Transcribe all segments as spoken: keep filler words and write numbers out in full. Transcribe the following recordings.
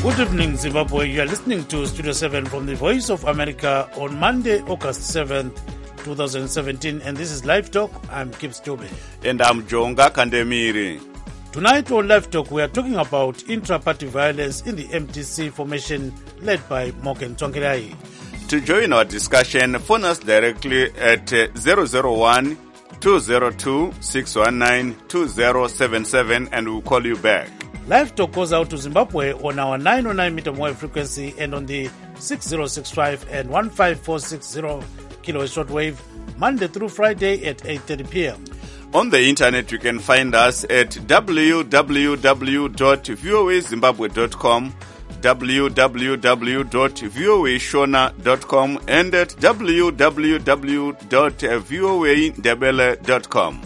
Good evening, Zimbabwe. You are listening to Studio seven from the Voice of America on Monday, August seventh, twenty seventeen. And this is Live Talk. I'm Kips Jobe. And I'm Jonga Kandemiri. Tonight on Live Talk, we are talking about intra-party violence in the M D C formation led by Morgan Tsvangirai. To join our discussion, phone us directly at zero zero one, two zero two, six one nine, two zero seven seven and we'll call you back. Live Talk goes out to Zimbabwe on our nine oh nine meter wave frequency and on the six zero six five and one five four six zero kilohertz shortwave, Monday through Friday at eight thirty p.m. On the internet, you can find us at w w w dot v o a zimbabwe dot com, w w w dot v o a shona dot com, and at w w w dot v o a ndebele dot com.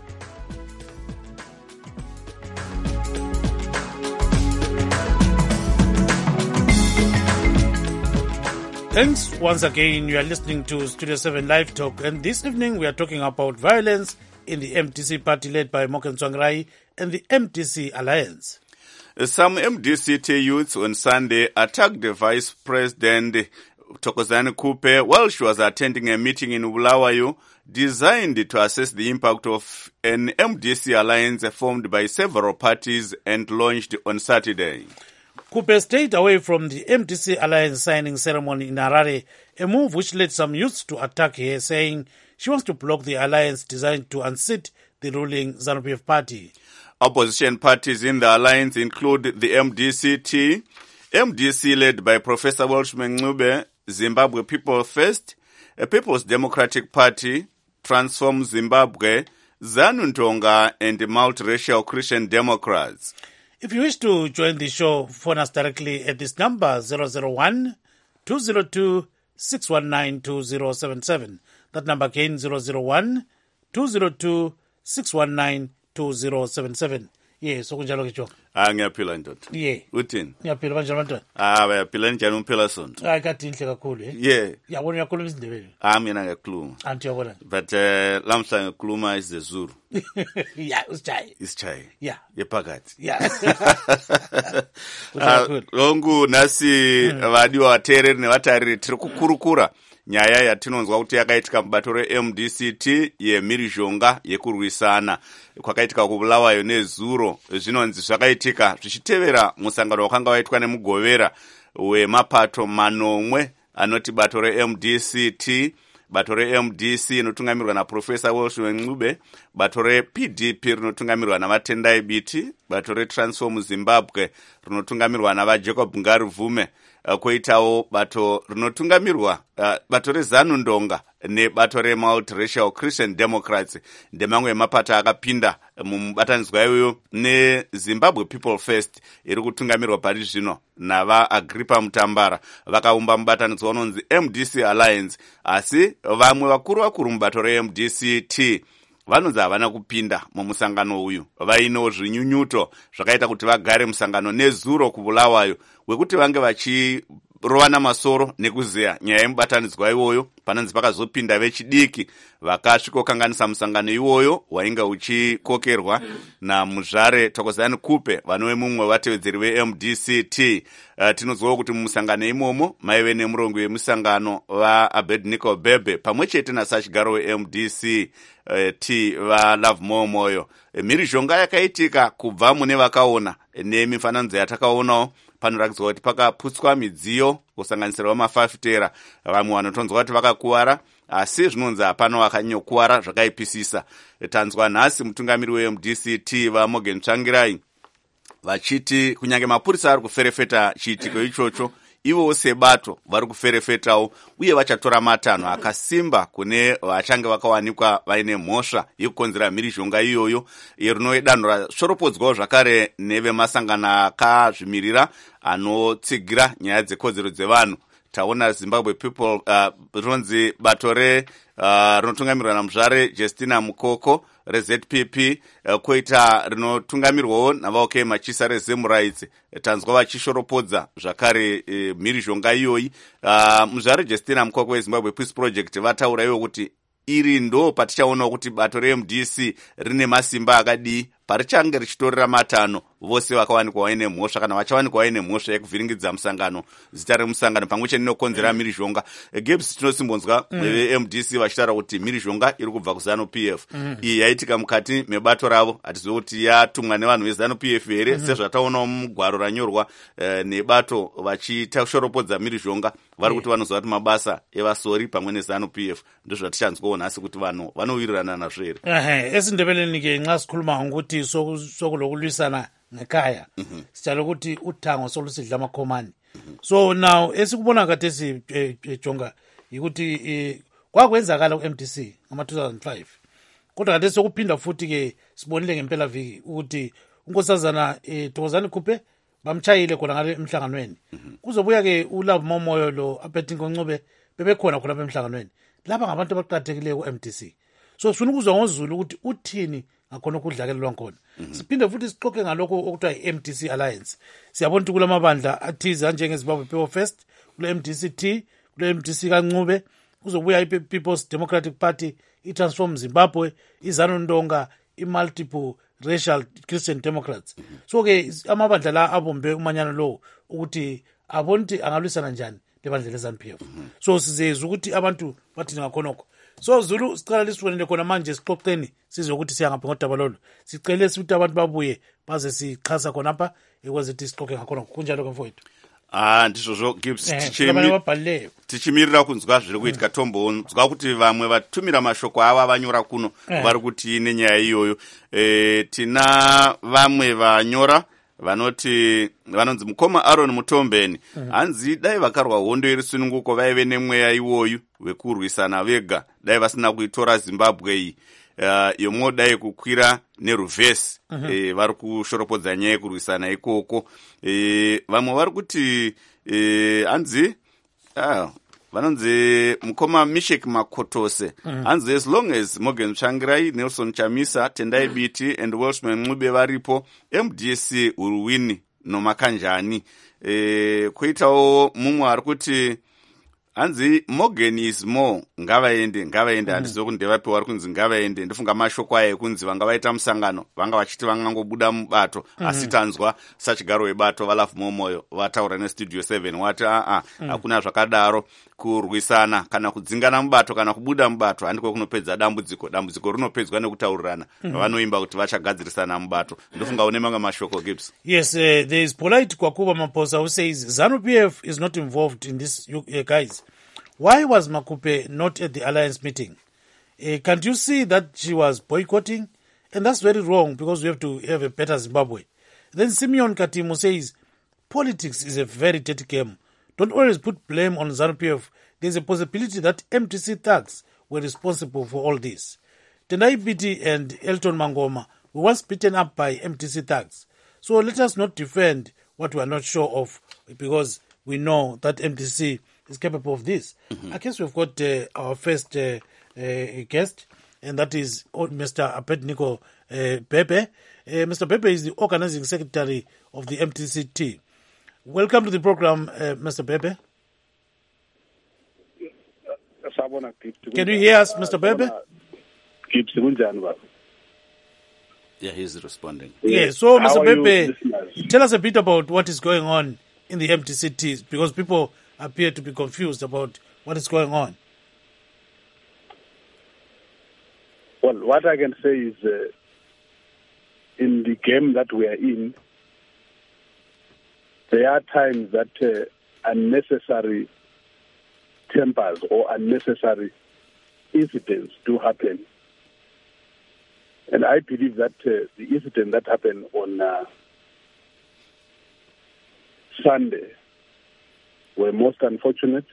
Thanks once again. You are listening to Studio seven Live Talk, and this evening we are talking about violence in the M D C party led by Morgan Tsvangirai and the M D C Alliance. Some M D C T youths on Sunday attacked the Vice President Thokozani Kupe while she was attending a meeting in Bulawayo designed to assess the impact of an M D C alliance formed by several parties and launched on Saturday. Kupe stayed away from the M D C Alliance signing ceremony in Harare, a move which led some youths to attack her, saying she wants to block the alliance designed to unseat the ruling ZANU-P F party. Opposition parties in the alliance include the M D C T, M D C led by Professor Welshman Ncube, Zimbabwe People First, a People's Democratic Party, Transform Zimbabwe, ZANU-Ndonga, and the Multiracial Christian Democrats. If you wish to join the show, phone us directly at this number zero zero one, two zero two, six one nine, two zero seven seven. That number again zero zero one, two zero two, six one nine, two zero seven seven. Yes, okunjalo ke jo. Ah ngiyaphila ndoda. Yeah. Uthini? Ngiyaphila manje abantwana. Ah bayaphila njani umphela sonto? Hayi kade inhle kakhulu eh. Yeah. Yabona uyakhuluma isindebele. Ah mina ngiyakhuluma. Anti yabona. But uh, lamhla ngikhuluma isiZulu. Yeah, usijay. Isijay. Yeah. Yephakathi. Yeah. Longu nasi vadiwa vateereri nevatariri tiri kukurukura nyaya yatinonzwa kuti yakaitika mubato re-M D C T yemhirizhonga yekurwisana kwakaitika kubulawayo nezuro. Zvinonzi zvakaitika zvichitevera musangano wakanga waitwa nemugovera wemapato manomwe anoti bato re-M D C T, bato re-M D C inotungamirwa naProfessor Welshman Ncube, bato re-P D P rinotungamirwa navatendai Biti, bato re-Transform Zimbabwe rinotungamirwa navaJacob Ngaruvume, kwoitawo bato rinotungamirwa uh, bato rezanundonga nebato remultiracial Christian Democrats ndemamwe emapato akapinda mumubatanidzwa iyoyo neZimbabwe People First iri kutungamirwa pari zvino navaAgrippa Mutambara vakaumba mubatanidzwa unonzi M D C Alliance. Asi vamwe vakuru vakuru mubato re-M D C T vanonzi havana kupinda mumusangano uyu, vainewo zvinyunyuto zvakaita kuti vagare musangano nezuro kubulawayo wekuti vange vachirovana masoro nekuzeya nyaya yemubatanidzwa iwoyo. Panonzi pakazopinda vechidiki vakasvikokanganisa musangano iwoyo wainge uchikokerwa namuzvare Thokozani Kupe vanove mumwe vatevedzeri ve-M D C T. Uh, tinonzwawo kuti mumusangano imomo maive nemurongo wemusangano vaAbednego Bebe pamwe chete nasachigaro we-M D C T vaLove Momoyo. Mhirizhonga yakaitika kubva mune vakaona nemifananidzo yatakaonawo. Panoratidzwa kuti pakaputswa midziyo kusanganisira mafafitera. Vamwe vanotonzwa kuti vakakuwara, asi zvinonzi hapana vakanyokuwara zvakaipisisa. Tanzwa nhasi mutungamiri we-M D C T vaMorgan Tsvangirai vachiti kunyange mapurisa ari kuferefeta chiitiko ichocho, ivo sebato vari kuferefetawo uye vachatora matanho akasimba kune vachange vakawanikwa vaine mhosva yekukonzera mhirizhonga iyoyo rinove danho rashoropodzwawo zvakare nevemasangano akazvimirira anotsigira nyaya dzekodzero dzevanhu. Taona Zimbabwe People uh, rinonzi bato re uh, rinotungamirwa namuzvare Justina Mukoko re-Z P P, uh, kwoita rinotungamirwawo navaOK Machisa reZim Rights. Tanzwa vachishoropodza zvakare uh, mhirizhonga iyoyi. Uh, muzvare Justina Mukoko weZimbabwe Peace Project vataura iwo kuti iri ndo patichaona kuti bato re-M D C rine masimba akadii parichange richitorera matanho vose vakawanikwa vaine mhosva kana vachawanikwa vaine mhosva yekuvhiringidza musangano, zita remusangano pamwe chete ninokonzera mm. mhirizhonga. Gibbs, tinosimbonzwa ve-M D C vachitaura kuti mhirizhonga iri kubva kuzanu P F. Mm. Iyi yaitika mukati mebato ravo, hatizivi kuti yatumwa nevanhu vezanu P F here, mm. sezvataonawo mugwaro ranyorwa uh, nebato vachiita shoropodza mhirizhonga vari kuti vanoziva kuti mabasa evasori pamwe nezanu P F ndozvatichanzwawo nhasi kuti vanhu vanowirirana nazvo here. Ehe, esindebeleni-ke nxa sikhuluma ngokuthi sokulokulwisana ngekhaya sitshalo ukuthi uthango solusidla amakhomani. So now esikubona khathesi jonga yikuthi kwakwenzakala ku-M D C ngama two thousand five, kodwa khathesi sokuphinda futhi-ke sibonile ngempela viki ukuthi unkosazana Thokozani Khuphe bamtshayile khona ngale emhlanganweni. Kuzobuya-ke uLove Momoyo lo Aphethinko Ncube bebekhona khona emhlanganweni. Laba ngabantu abaqakathekileyo ku-M D C. So sifuna ukuzwa ngoZulu ukuthi uthini ngakhona ukudlakelelwa khona. Siphinde futhi sixoxe ngalokho okuthiwa i-M D C Alliance. Siyabona ukuthi kulamabandla athize njengeZimbabwe People First, kule M D C T, kule M D C kaNcube, kuzobuya i-People's Democratic Party, i-Transform Zimbabwe, iZanu Ndonga, i-Multiple Racial Christian Democrats. So-ke amabandla la abombe umanyano lo ukuthi abona ukuthi angalwisana njani lebandla le-ZANU P F. So sizezwa ukuthi abantu bathini ngakhonokho. So Zulu sicela lisibonele khona manje sixoxeni sizwe ukuthi siyangaphi ngodaba lolu. Sicela ukuthi abantu babuye baze sichasa khona apha ekwazi ukuthi sixoxe ngakhonokho. Kunjalo ke mfowethu. Ah, ndizvozvo Gibbs, tichimirira kunzwa zviri kuitika Tombo, nzwa kuti vamwe vatumira mashoko ava vanyora kuno vari kuti nenyaya iyoyo. E, tina vamwe vanyora vanoti vanonzi mukoma Aaron Mutombeni hanzi dai vakarwa hondo irisununguko vaive nemweya iwoyu wekurwisana vega dai vasina kuitora Zimbabwe iyi. Uh, yomo dai kukwira neruvhesi uh -huh. e, vari kushoropodza nyaya yekurwisana ikoko. E, vamwe vari kuti e, hanzi ah, vanonzi mukoma Mishek Makotose uh -huh. hanzi as long as Morgan Tsvangirai, Nelson Chamisa, Tendai Biti and Welshman Ncube varipo, M D C uruwini nomakanjani. E, kuitawo mumwe ari kuti hanzi Morgan is more ngavaende ngavaende mm. handizo kuti ndevapi vari kunzi ngavaende. Ndifunga mashoko aya ekunzi vanga vaita musangano vanga vachiti vangangobuda mubato mm. asi tanzwa sachigaro webato vaLove Momoyo vataura neStudio seven wati aa mm. hakuna zvakadaro kurwisana kana kudzingana mubato kana kubuda mubato handiko kunopedza dambudziko. Dambudziko rinopedzwa nekutaurirana mm. vanoimba kuti vachagadzirisana mubato. Ndofunga une mamwe mashoko Gibbs. Yes, uh, there is Polite Kwakuba Maposa who says ZANU P F is not involved in this, uh, guys. Why was Makupe not at the alliance meeting? Uh, can't you see that she was boycotting? And that's very wrong because we have to have a better Zimbabwe. Then Simeon Katimu says, politics is a very dirty game. Don't always put blame on ZANU P F. There's a possibility that M D C thugs were responsible for all this. Tendai Biti and Elton Mangoma were once beaten up by M D C thugs. So let us not defend what we are not sure of because we know that M D C is capable of this. Mm-hmm. I guess we've got uh, our first uh, uh, guest, and that is Mister Aphethinko uh, Pepe. Uh, Mister Pepe is the organizing secretary of the M D C T. Welcome to the program, uh, Mister Pepe. Can you hear us, Mister Pepe? Yeah, he's responding. Yeah, so Mister Pepe, tell us a bit about what is going on in the M D C T, because people appear to be confused about what is going on. Well, what I can say is uh, in the game that we are in, there are times that uh, unnecessary tempers or unnecessary incidents do happen. And I believe that uh, the incident that happened on uh, Sunday were most unfortunate,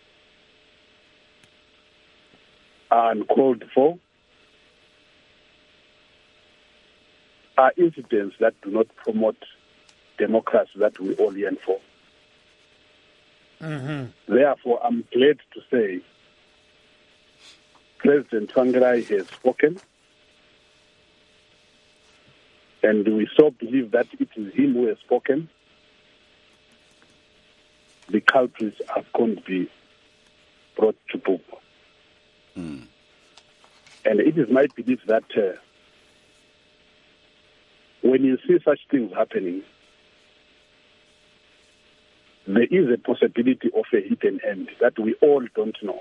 uncalled for, are incidents that do not promote democracy that we all yearn for. Mm-hmm. Therefore, I'm glad to say President Tsvangirai has spoken, and we so believe that it is him who has spoken. The culprits are going to be brought to book. Mm. And it is my belief that uh, when you see such things happening, there is a possibility of a hidden end that we all don't know.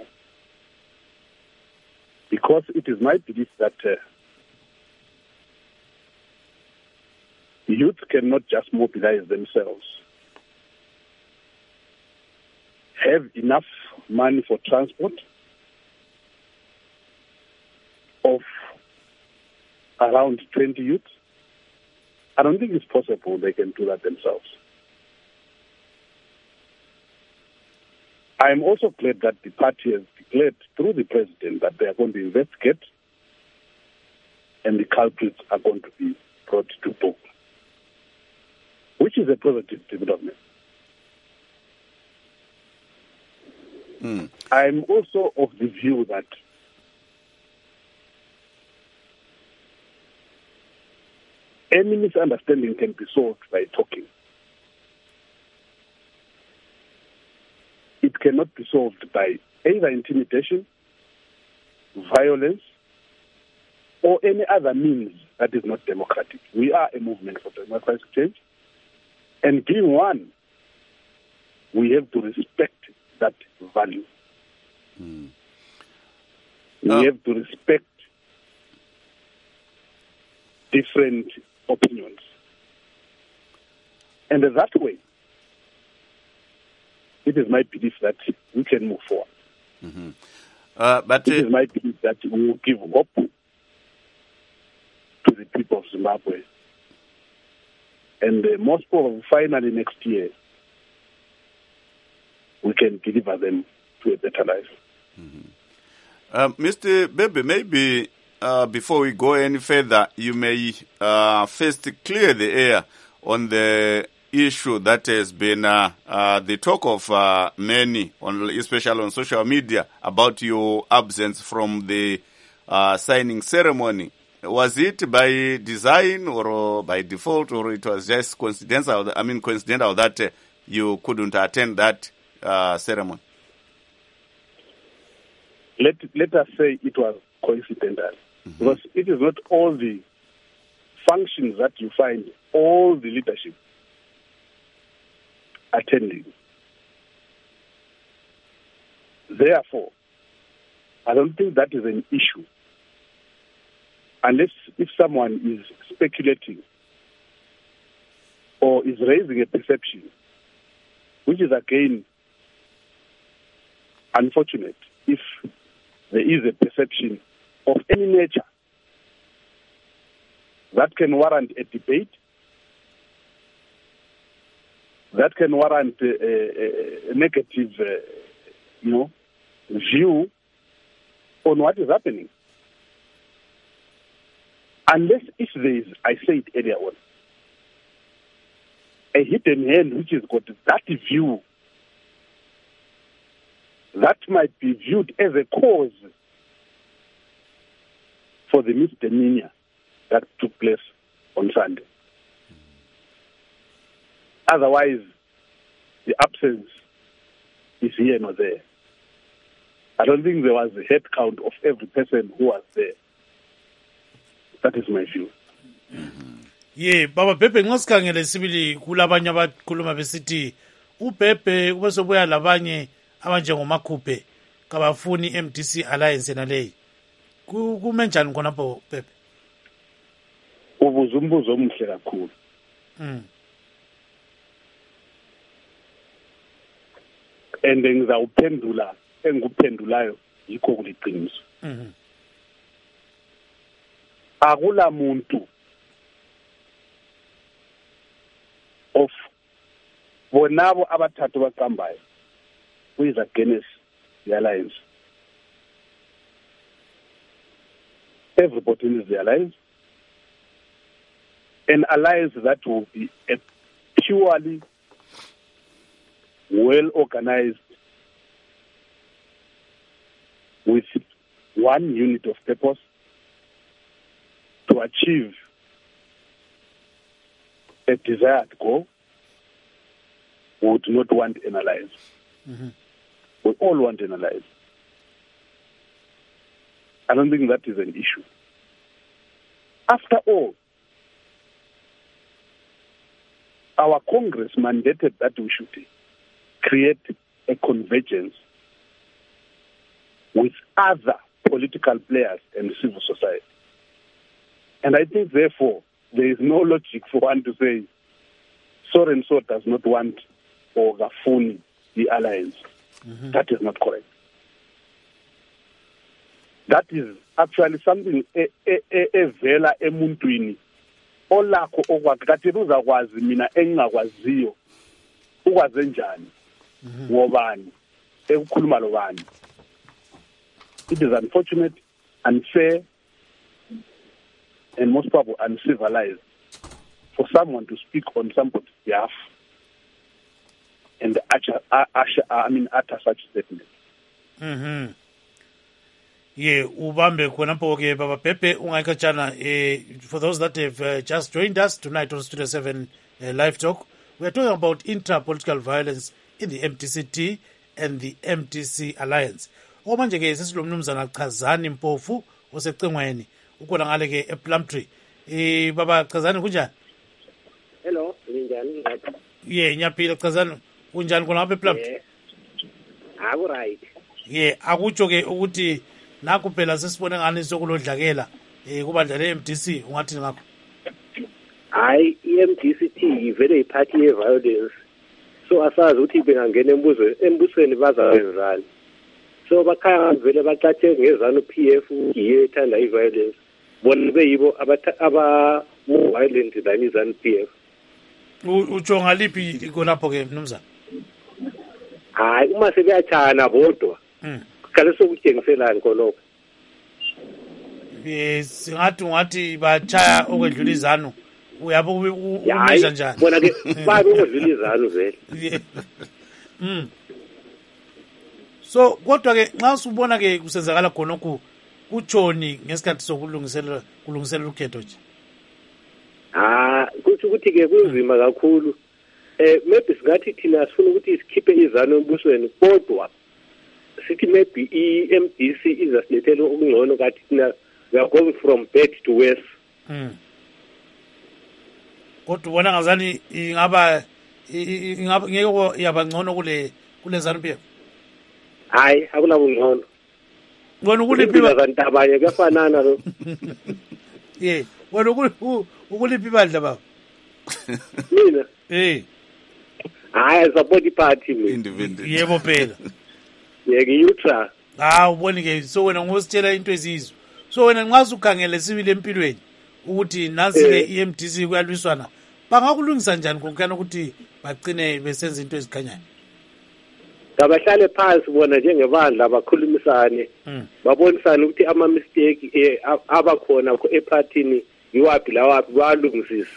Because it is my belief that uh, youth cannot just mobilize themselves, have enough money for transport of around twenty youth. I don't think it's possible they can do that themselves. I am also glad that the party has declared through the president that they are going to investigate and the culprits are going to be brought to book, which is a positive development. Mm. I am also of the view that any misunderstanding can be solved by talking. It cannot be solved by either intimidation, violence, or any other means that is not democratic. We are a movement for democratic change, and being one, we have to respect that value. Mm. We Uh, have to respect different opinions. And that way, it is my belief that we can move forward. Mm-hmm. uh, but It uh, is my belief that we will give hope to the people of Zimbabwe. And uh, most probably, finally next year, we can deliver them to a better life. Mm-hmm. uh, Mister Bebe, maybe uh, before we go any further, you may uh, first clear the air on the issue that has been uh, uh, the talk of uh, many, on, especially on social media, about your absence from the uh, signing ceremony. Was it by design or by default, or it was just coincidental? I mean, coincidental that uh, you couldn't attend that uh, ceremony? Let let us say it was coincidental, mm-hmm. because it is not all the functions that you find all the leadership attending. Therefore, I don't think that is an issue, unless if someone is speculating or is raising a perception, which is again unfortunate if there is a perception of any nature that can warrant a debate, that can warrant a, a, a negative, uh, you know, view on what is happening. Unless if there is, I said earlier on, a hidden hand which has got that view, that might be viewed as a cause for the misdemeanor that took place on Sunday. Otherwise, the absence is here nor there. I don't think there was a head count of every person who was there. That is my view. Ye baba Bhebhe nxa sikhangele sibili kulabanye abakhuluma besithi uBhebhe kube sobuya labanye abanjengoMakhuphe kabafuni M D C alliance naleyi kume njani khonapho Bhebhe? Ubuza umbuzo omuhle kakhulu. Mm. And ngizawuphendula engikuphendulayo yikho kuliqiniso. Mhm. Akula muntu of bonabo abathathu baqambayo who is against the alliance. Everybody is the alliance. An alliance that will be a purely well organized with one unit of purpose to achieve a desired goal. We would not want an alliance. Mm-hmm. We all want an alliance. I don't think that is an issue. After all, our Congress mandated that we should create a convergence with other political players and civil society. And I think, therefore, there is no logic for one to say, so and so does not want or Gafuni the alliance. Mm-hmm. That is not correct. That is actually something evela emuntwini olakho okwakati uzakwazi mina engakwaziyo ukwaze njani ngobani ekukhuluma lo bani. It is unfortunate, unfair, and most probably uncivilized for someone to speak on somebody's behalf and utter, utter, I mean, utter such statement. Mm-hmm. Yeah, ubambe khonapho ke Baba Pepe ungayikatshana. Eh, for those that have uh, just joined us tonight on Studio seven uh, Live Talk, we are talking about intra-political violence in the M D C T and the M D C Alliance. Okumanje ke sesilomnumzana Chazani Mpofu osecengweni ukhona ngale ke ePlumtree. Eh Baba Chazani kunjani? Hello, njani ngapha? Yeah, nyaphila Chazani kunjani khona ngapha ePlumtree? Yeah. Aku right. Yeah, akutsho ke ukuthi nakho phela sesibone ngani sokulodlakela eh kubandla le M D C ungathi ngakho? Hayi, i-M D C T ivele iphathi ye violence. So asazi ukuthi bengangena embuzweni embusweni bazawenzani. So bakhaya vele baqathe ngezanu P F yiyo ethanda i-violence. Bona beyibo aba more violent than izanu P F. Utsho ngaliphi konapho ke mnumzana? Hayi, uma sebeyachana bodwa. Mm. Kale sokutshengiselani khonokho. Yes, singathi ungathi bachaya okwedlula izanu. Uyabo umeza njani? Bona ke babe okwedlula izanu vele. Mm. So kodwa ke nxa usubona ke kusenzakala khonokho kutshoni ngesikhathi sokulungiselela kulungiselela ukhetho nje. Ah, kuthi ukuthi ke kunzima kakhulu. Eh maybe singathi thina sifuna ukuthi sikhiphe izanu embusweni kodwa sithi maybe i-M D C izasilethela okungcono kathi thina we are going from bad to worse. Mm. Kodwa ubona ngazani ingaba ingaba ngeke yaba ngcono kule kule ZANU P F? Hayi, akunabungcono. Wena ukuliphi bazantabanye kuyafanana lo. Yeah, wena ukuliphi bandla baba? Mina eh hayi support party mina. Independent. Yebo phela. Yeke neutral. Ah, uboni ke so wena ngositshela into ezizwe. So wena nxa usukhangele sibile empilweni ukuthi nansi ke i-M D C kuyalwiswana. Bangakulungisa njani konkana ukuthi bagcine besenza into ezikhanyayo? Kabahlale phansi bona njengebandla abakhulumisane. Babonisane ukuthi ama mistake abakhona epartini yiwapi lawapi balungisisa.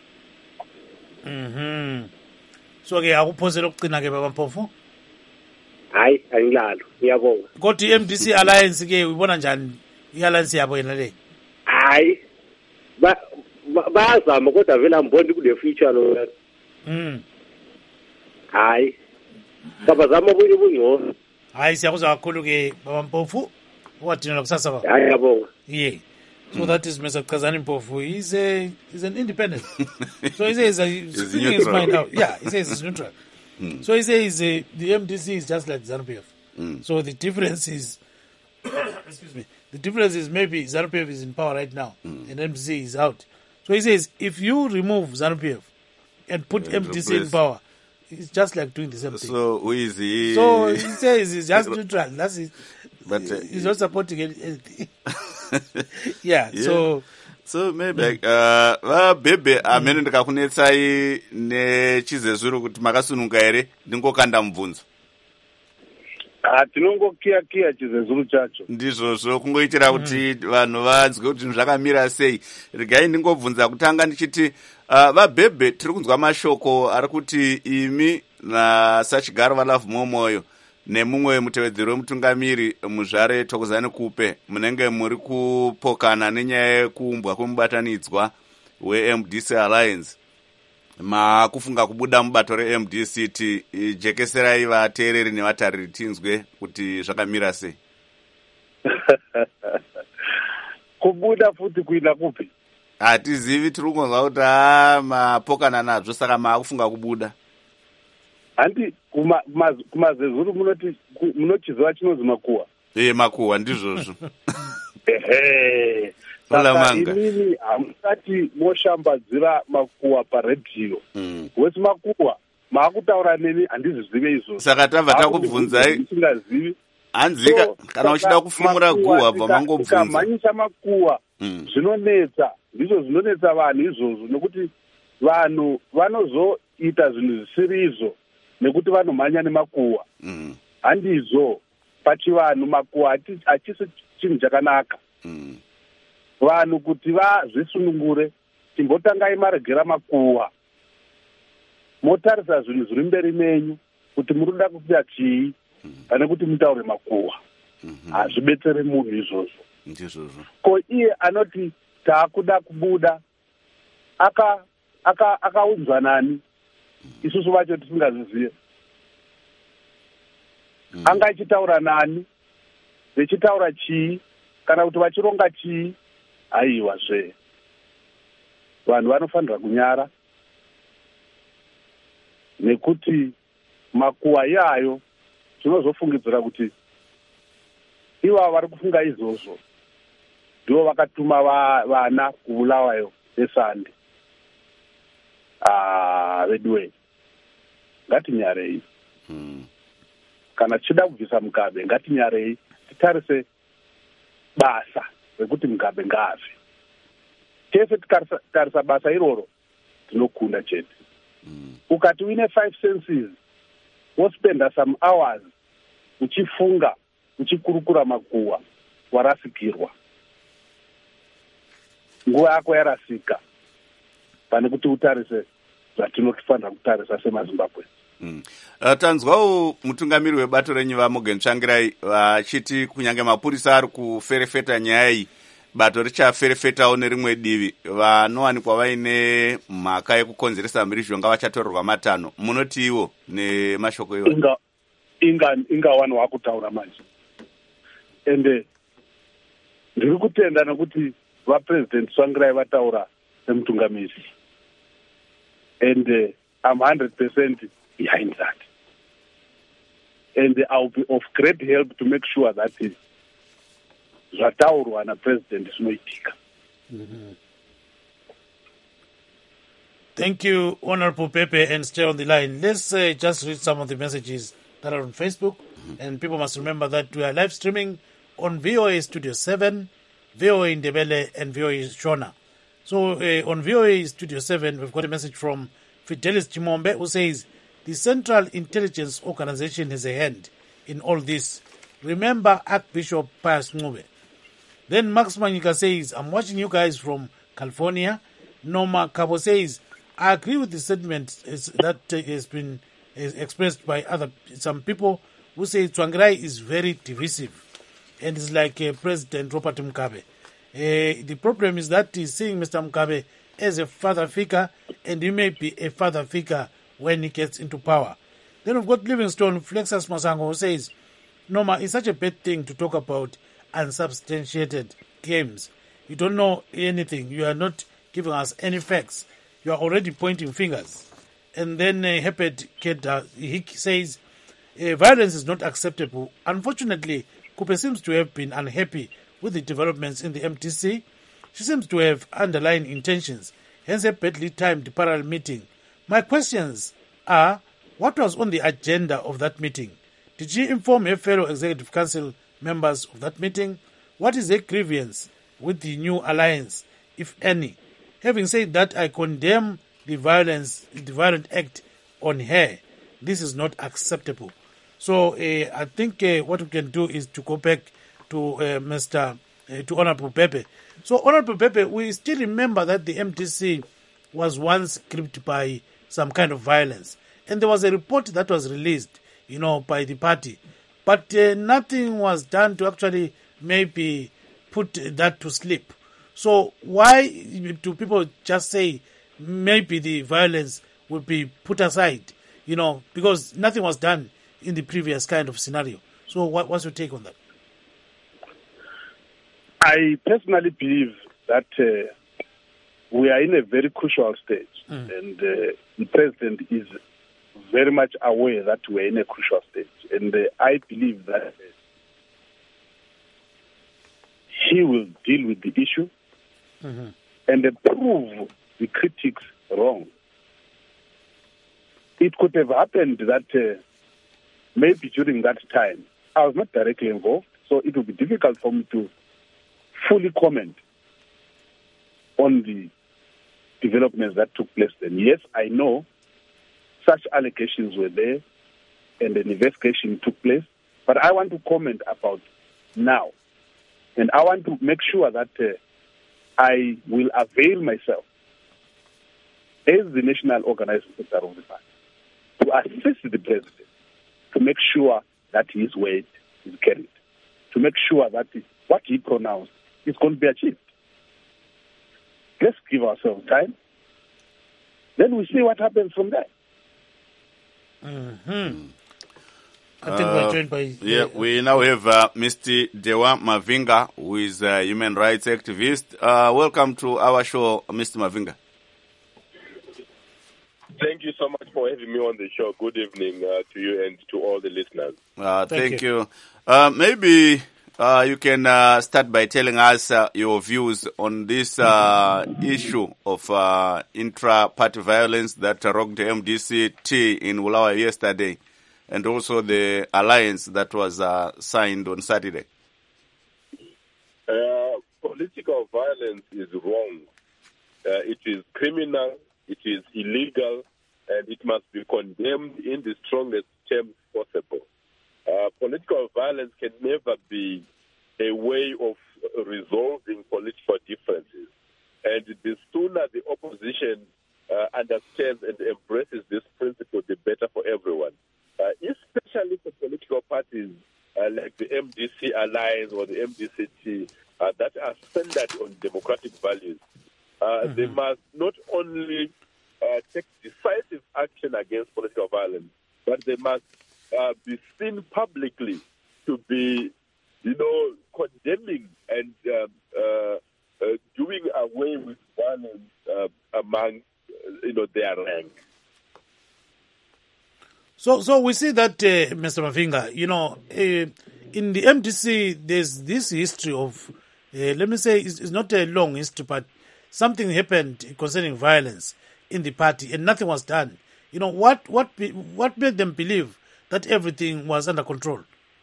Mhm. So ke akuphosela ukugcina ke baba Mpofu? Hayi, angilalo. Ngiyabonga. Kodwa i-M D C Alliance ke uyibona njani i-alliance yabo yena le? Hayi. Ba bayazama kodwa vele amboni kule future lo. Mhm. Hayi. Kabazama ubunye ubungcono. Hayi siyakuzwa kakhulu ke baba Mpofu. Uwadinela kusasa baba. Hayi ngiyabonga. Yeah. So that is Mister Chazani Mpofu. He's a he's an independent. So he says he's speaking his mind out. Yeah, he says he's neutral. Mm. So he says uh, the M D C is just like ZANU P F. Mm. So the difference is, excuse me, the difference is maybe ZANU P F is in power right now mm. and M D C is out. So he says if you remove ZANU P F and put and M D C replace. in power, it's just like doing the same thing. So who is he? So he says he's just neutral. That's it. But uh, he's not supporting anything. yeah, yeah. So. So maybe uh va bebe amene ndikakunetsai nechizezuro kuti makasununga ere ndingokanda mubvunzo. Ah tinongokiya kiya chizezuro chacho. Ndizvozvo kungoitira kuti vanhu vanzwe kuti zvakamira sei. Regai ndingobvunza kutanga ndichiti uh, va bebe tiri kunzwa mashoko ari kuti imi na Sachigaro Valavu Momoyo nemumwe mutevedzeri wemutungamiri muzvare Thokozani Kupe munenge muri kupokana nenyaya yekuumbwa kwemubatanidzwa we-M D C Alliance makufunga kubuda mubato re-M D C T jekeserai vateereri nevatariri tinzwe kuti zvakamira sei. Kubuda futi kuenda kupi? hatizivi, tiri kungonzwa kuti ha mapokana nazvo, saka maakufunga kubuda. Handi kumazezuru munoti munochiziva chinonzi makuwa. Eh, makuwa ndizvozvo. Ehe. Saka inini hamusati moshambadzira makuwa paredhiyo. Mm. Wesi makuwa maakutaura neni handizvizive izvozvo. Saka tabva takubvunzai. Ndisingazivi. Hanzika kana uchida kufumura guwa bva mangobvunza. Tikamhanyisa makuwa Mm. zvinonetsa, ndizvo zvinonetsa vanhu izvozvo, nekuti vanhu vanozoita zvinhu zvisiri izvo nekuti vanomhanya nemakuwa. Mm. Handizvo pachivanhu makuwa hachisi chinhu chakanaka. Mm. Vanhu kuti vazvisunungure, timbotangai maregera makuwa, motarisa zvinhu zviri mberi menyu kuti muri kuda kuita chii, pane kuti mutaure makuwa. Hazvibetsere munhu izvozvo. Ndizvozvo. Ko iye anoti taakuda kubuda aka aka akaunzwa nani, isusu vacho tisingazizive. Mm. Anga achitaura nani, vechitaura chii, kana kuti vachironga chii. Aiwa zve, vanhu vanofanira kunyara, nekuti makuwa iyayo tinozofungidzira kuti iva vari kufunga izvozvo ndivo vakatuma vana kubulawayo nesande. Ah, vedue ngatinyarei. Mm. Kana tichida kubvisa Mugabe ngatinyarei, titarise basa rekuti Mugabe ngaafe. Tese tikarisa basa iroro tinokunda chete. Mm. Ukati uine five senses wospenda some hours uchifunga uchikurukura makuwa, warasikirwa. Nguva yako yarasika, pane kuti utarise zvatinofanira kutarisa semaZimbabwe. Mm. Uh, tanzwawo mutungamiri webato renyu vaMorgan Tsvangirai vachiti kunyange mapurisa ari kuferefeta nyaya iyi, bato richaferefetawo nerimwe divi, vanowanikwa vaine mhaka yekukonzeresa mhirizhonga vachatorerwa matanho. Munoti iwo nemashoko iwo? Inga inga inga vanhu vakutaura manje. Ende ndiri kutenda nekuti vaPresident Tsvangirai vataura semutungamiri. And uh, I'm one hundred percent behind that. And uh, I'll be of great help to make sure that zvataurwa naPresident zvinoitika. Mm-hmm. Thank you, Honorable Pepe, and stay on the line. Let's uh, just read some of the messages that are on Facebook. Mm-hmm. And people must remember that we are live streaming on V O A Studio seven, V O A Ndebele, and V O A Shona. So uh, on V O A Studio seven, we've got a message from Fidelis Chimombe, who says, the Central Intelligence Organization has a hand in all this. Remember Archbishop Pius Ngube. Then Max Manyika says, I'm watching you guys from California. Norma Cabo says, I agree with the statement that has been expressed by other some people who say Tsvangirai is very divisive and is like uh, President Robert Mugabe. Uh, the problem is that he's seeing Mister Mugabe as a father figure, and he may be a father figure when he gets into power. Then we've got Livingstone Flexus Masango, who says, Norma, it's such a bad thing to talk about unsubstantiated claims. You don't know anything. You are not giving us any facts. You are already pointing fingers. And then uh, Heped Keda, he says, uh, violence is not acceptable. Unfortunately, Kupe seems to have been unhappy with the developments in the M T C. She seems to have underlying intentions, hence a badly timed parallel meeting. My questions are, what was on the agenda of that meeting? Did she inform her fellow Executive Council members of that meeting? What is her grievance with the new alliance, if any? Having said that, I condemn the violence, the violent act on her. This is not acceptable. So uh, I think uh, what we can do is to go back to uh, Mister Uh, to Honorable Pepe. So Honorable Pepe, we still remember that the M T C was once gripped by some kind of violence, and there was a report that was released, you know, by the party, but uh, nothing was done to actually maybe put that to sleep. So why do people just say maybe the violence will be put aside, you know, because nothing was done in the previous kind of scenario? So what, what's your take on that? I personally believe that uh, we are in a very crucial stage, mm. and uh, the president is very much aware that we are in a crucial stage, and uh, I believe that uh, he will deal with the issue mm-hmm. and uh, prove the critics wrong. It could have happened that uh, maybe during that time, I was not directly involved, so it would be difficult for me to fully comment on the developments that took place then. Yes, I know such allegations were there and an investigation took place, but I want to comment about now. And I want to make sure that uh, I will avail myself as the national organizing secretary of the party to assist the president to make sure that his word is carried, to make sure that what he pronounced is going to be achieved. Let's give ourselves time. Then we see what happens from there. Mm-hmm. I think uh, we're joined by... Yeah, uh, we now have uh, Mister Dewa Mavinga, who is a human rights activist. Uh, welcome to our show, Mister Mavinga. Thank you so much for having me on the show. Good evening uh, to you and to all the listeners. Uh, thank, thank you. you. Uh, maybe uh, you can uh, start by telling us uh, your views on this uh, issue of uh, intra-party violence that rocked M D C T in Bulawayo yesterday, and also the alliance that was uh, signed on Saturday. Uh, political violence is wrong. Uh, it is criminal. It is illegal, and it must be condemned in the strongest terms possible. Uh, political violence can never be a way of resolving political differences. And the sooner the opposition uh, understands and embraces this principle, the better for everyone. Uh, especially for political parties uh, like the M D C Alliance or the M D C T uh, that are centered on democratic values. Uh, mm-hmm. They must not only uh, take decisive action against political violence, but they must uh, be seen publicly to be, you know, condemning and um, uh, uh, doing away with violence uh, among, uh, you know, their rank. So, so we see that, uh, Mister Mavinga, you know, uh, in the M D C, there's this history of, uh, let me say, it's, it's not a long history, but something happened concerning violence in the party, and nothing was done. You know, what what what made them believe that everything was under control?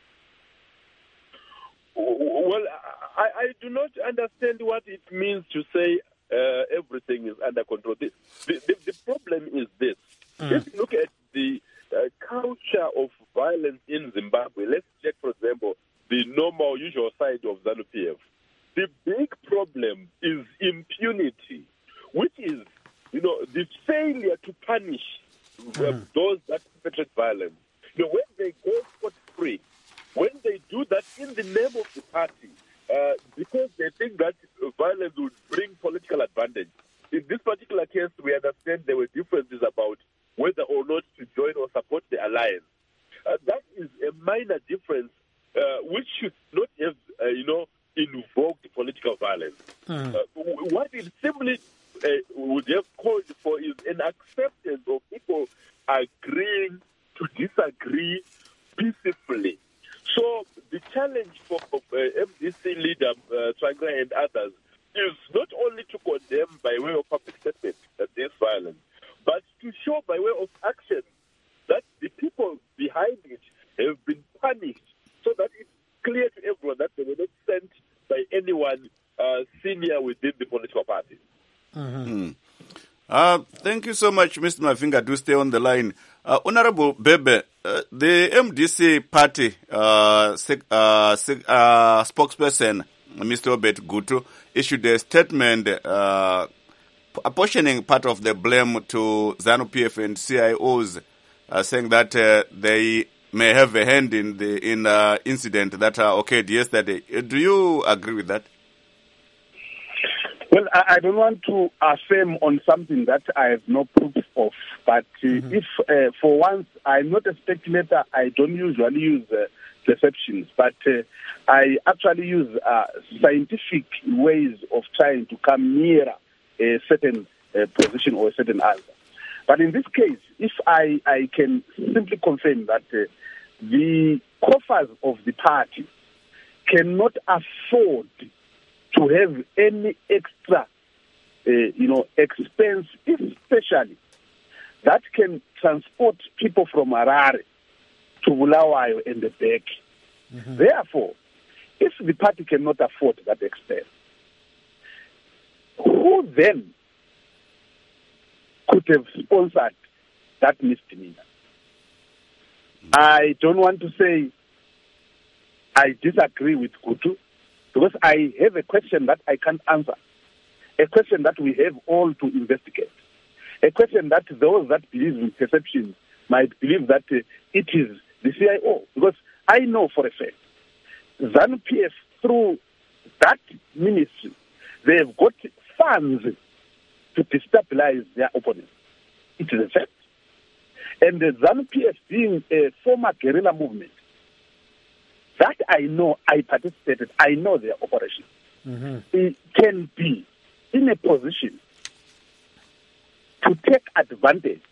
Well, I, I do not understand what it means to say uh, everything is under control. The, the, the problem is this. Mm. If you look at the uh, culture of violence in Zimbabwe, let's check, for example, the normal, usual side of ZANU-P F. The big problem is impunity, which is, you know, the failure to punish uh, mm. those that perpetrate violence. You know, when they go scot-free, when they do that in the name of the party, uh, because they think that violence would bring political advantage. In this particular case, we understand there were differences about whether or not to join or support the alliance. Uh, that is a minor difference uh, which should not have, uh, you know, invoked political violence. Mm. Uh, what it simply uh, would have called for is an acceptance of people agreeing to disagree peacefully. So the challenge for uh, M D C leader uh, Tsvangirai and others is not only to condemn by way of public statement that there's violence, but to show by way of action that the people behind it have been punished, so that it's clear to everyone that they were not sent by anyone uh, senior within the political party. Mm-hmm. Uh, thank you so much, Mister Mavinga. Do stay on the line. Uh, Honorable Bebe, uh, the M D C party uh, sec- uh, sec- uh, spokesperson, Mister Obed Gutu, issued a statement uh, apportioning part of the blame to ZANU-P F and C I Os, uh, saying that uh, they may have a hand in the in uh, incident that uh, occurred yesterday. Do you agree with that? Well, I, I don't want to affirm on something that I have no proof of. But uh, mm-hmm. if, uh, for once, I'm not a speculator, I don't usually use uh, perceptions. But uh, I actually use uh, scientific ways of trying to come nearer a certain uh, position or a certain answer. But in this case, if I, I can simply confirm that uh, the coffers of the party cannot afford to have any extra, uh, you know, expense, especially that can transport people from Harare to Bulawayo and the back. Mm-hmm. Therefore, if the party cannot afford that expense, who then could have sponsored that misdemeanor? I don't want to say I disagree with Kutu, because I have a question that I can't answer, a question that we have all to investigate, a question that those that believe in perception might believe that uh, it is the C I O, because I know for a fact ZANU P F, through that ministry, they have got funds to destabilize their opponents. It is a fact. And the ZANU P F, being a former guerrilla movement, that I know, I participated, I know their operation. Mm-hmm. It can be in a position to take advantage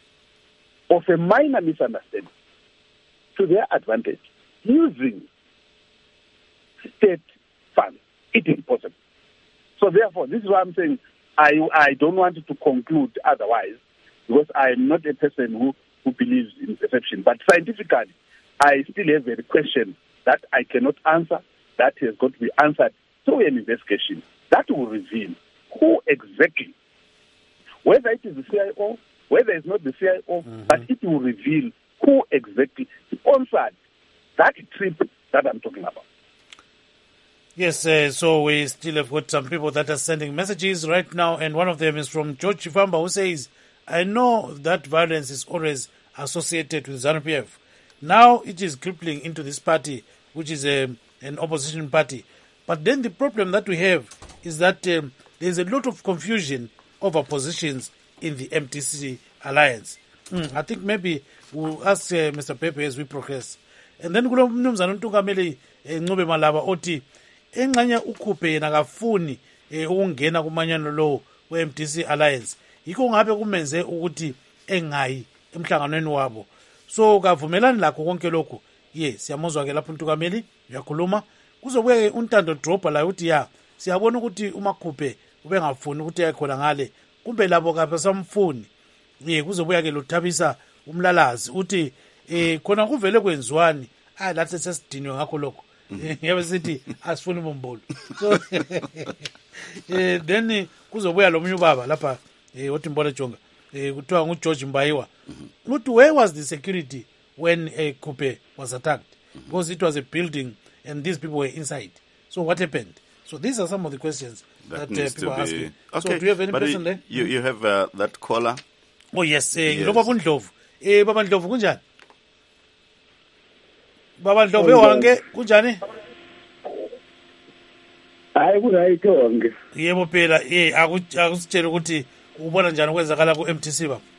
of a minor misunderstanding to their advantage using state funds. It is possible. So therefore, this is why I'm saying I I don't want to conclude otherwise, because I am not a person who, who believes in perception. But scientifically, I still have a question that I cannot answer, that has got to be answered through an investigation that will reveal who exactly, whether it is the C I O, whether it's not the C I O, mm-hmm. but it will reveal who exactly sponsored that trip that I'm talking about. Yes, uh, so we still have got some people that are sending messages right now, and one of them is from George Chifamba, who says, I know that violence is always associated with ZANU P F. Now it is crippling into this party, which is a, an opposition party. But then the problem that we have is that um, there's a lot of confusion over positions in the M T C alliance. Mm, I think maybe we'll ask uh, Mister Pepe as we progress. And then kulo mnumzana uNtungameli Ncube Malaba othi engxenye ukhuphe yena kafuni ukungena kumanyano lo we-M D C alliance. Yikho ngabe kumenze ukuthi engayi emhlanganweni wabo. So kavumelani lakho konke lokho. Yes, siyamuzwa ke lapho uNtungameli uyakhuluma. Kuzobuye uNtando Dropper la uthi ya siyabona ukuthi umakhuphe ubengafuni ukuthi ayekhona ngale. Kumbe labo kapha samfuni. Ye kuzobuya ke lothabisa umlalazi uthi eh khona kuvele kwenziwani ah lathi sesidiniwe ngakho lokho yabe sithi asifuni bombolo so eh then kuzobuya lo munye baba lapha eh othi Mbona Jonga eh kuthiwa nguGeorge Mbayiwa uthi where was the security when a coupe was attacked because it was a building and these people were inside, so what happened? So these are some of the questions that, that uh, people are asking. Okay. So do you have any but person there? You, you have uh, that caller. Oh yes, eh yes. Lo Baba Ndlovu. Eh Baba Ndlovu kunjani? Baba Ndlovu wange kunjani? Hayi kuright wonke. Yebo phela eh akusitshela ukuthi ubona njani kwenzakala ku M T C baba.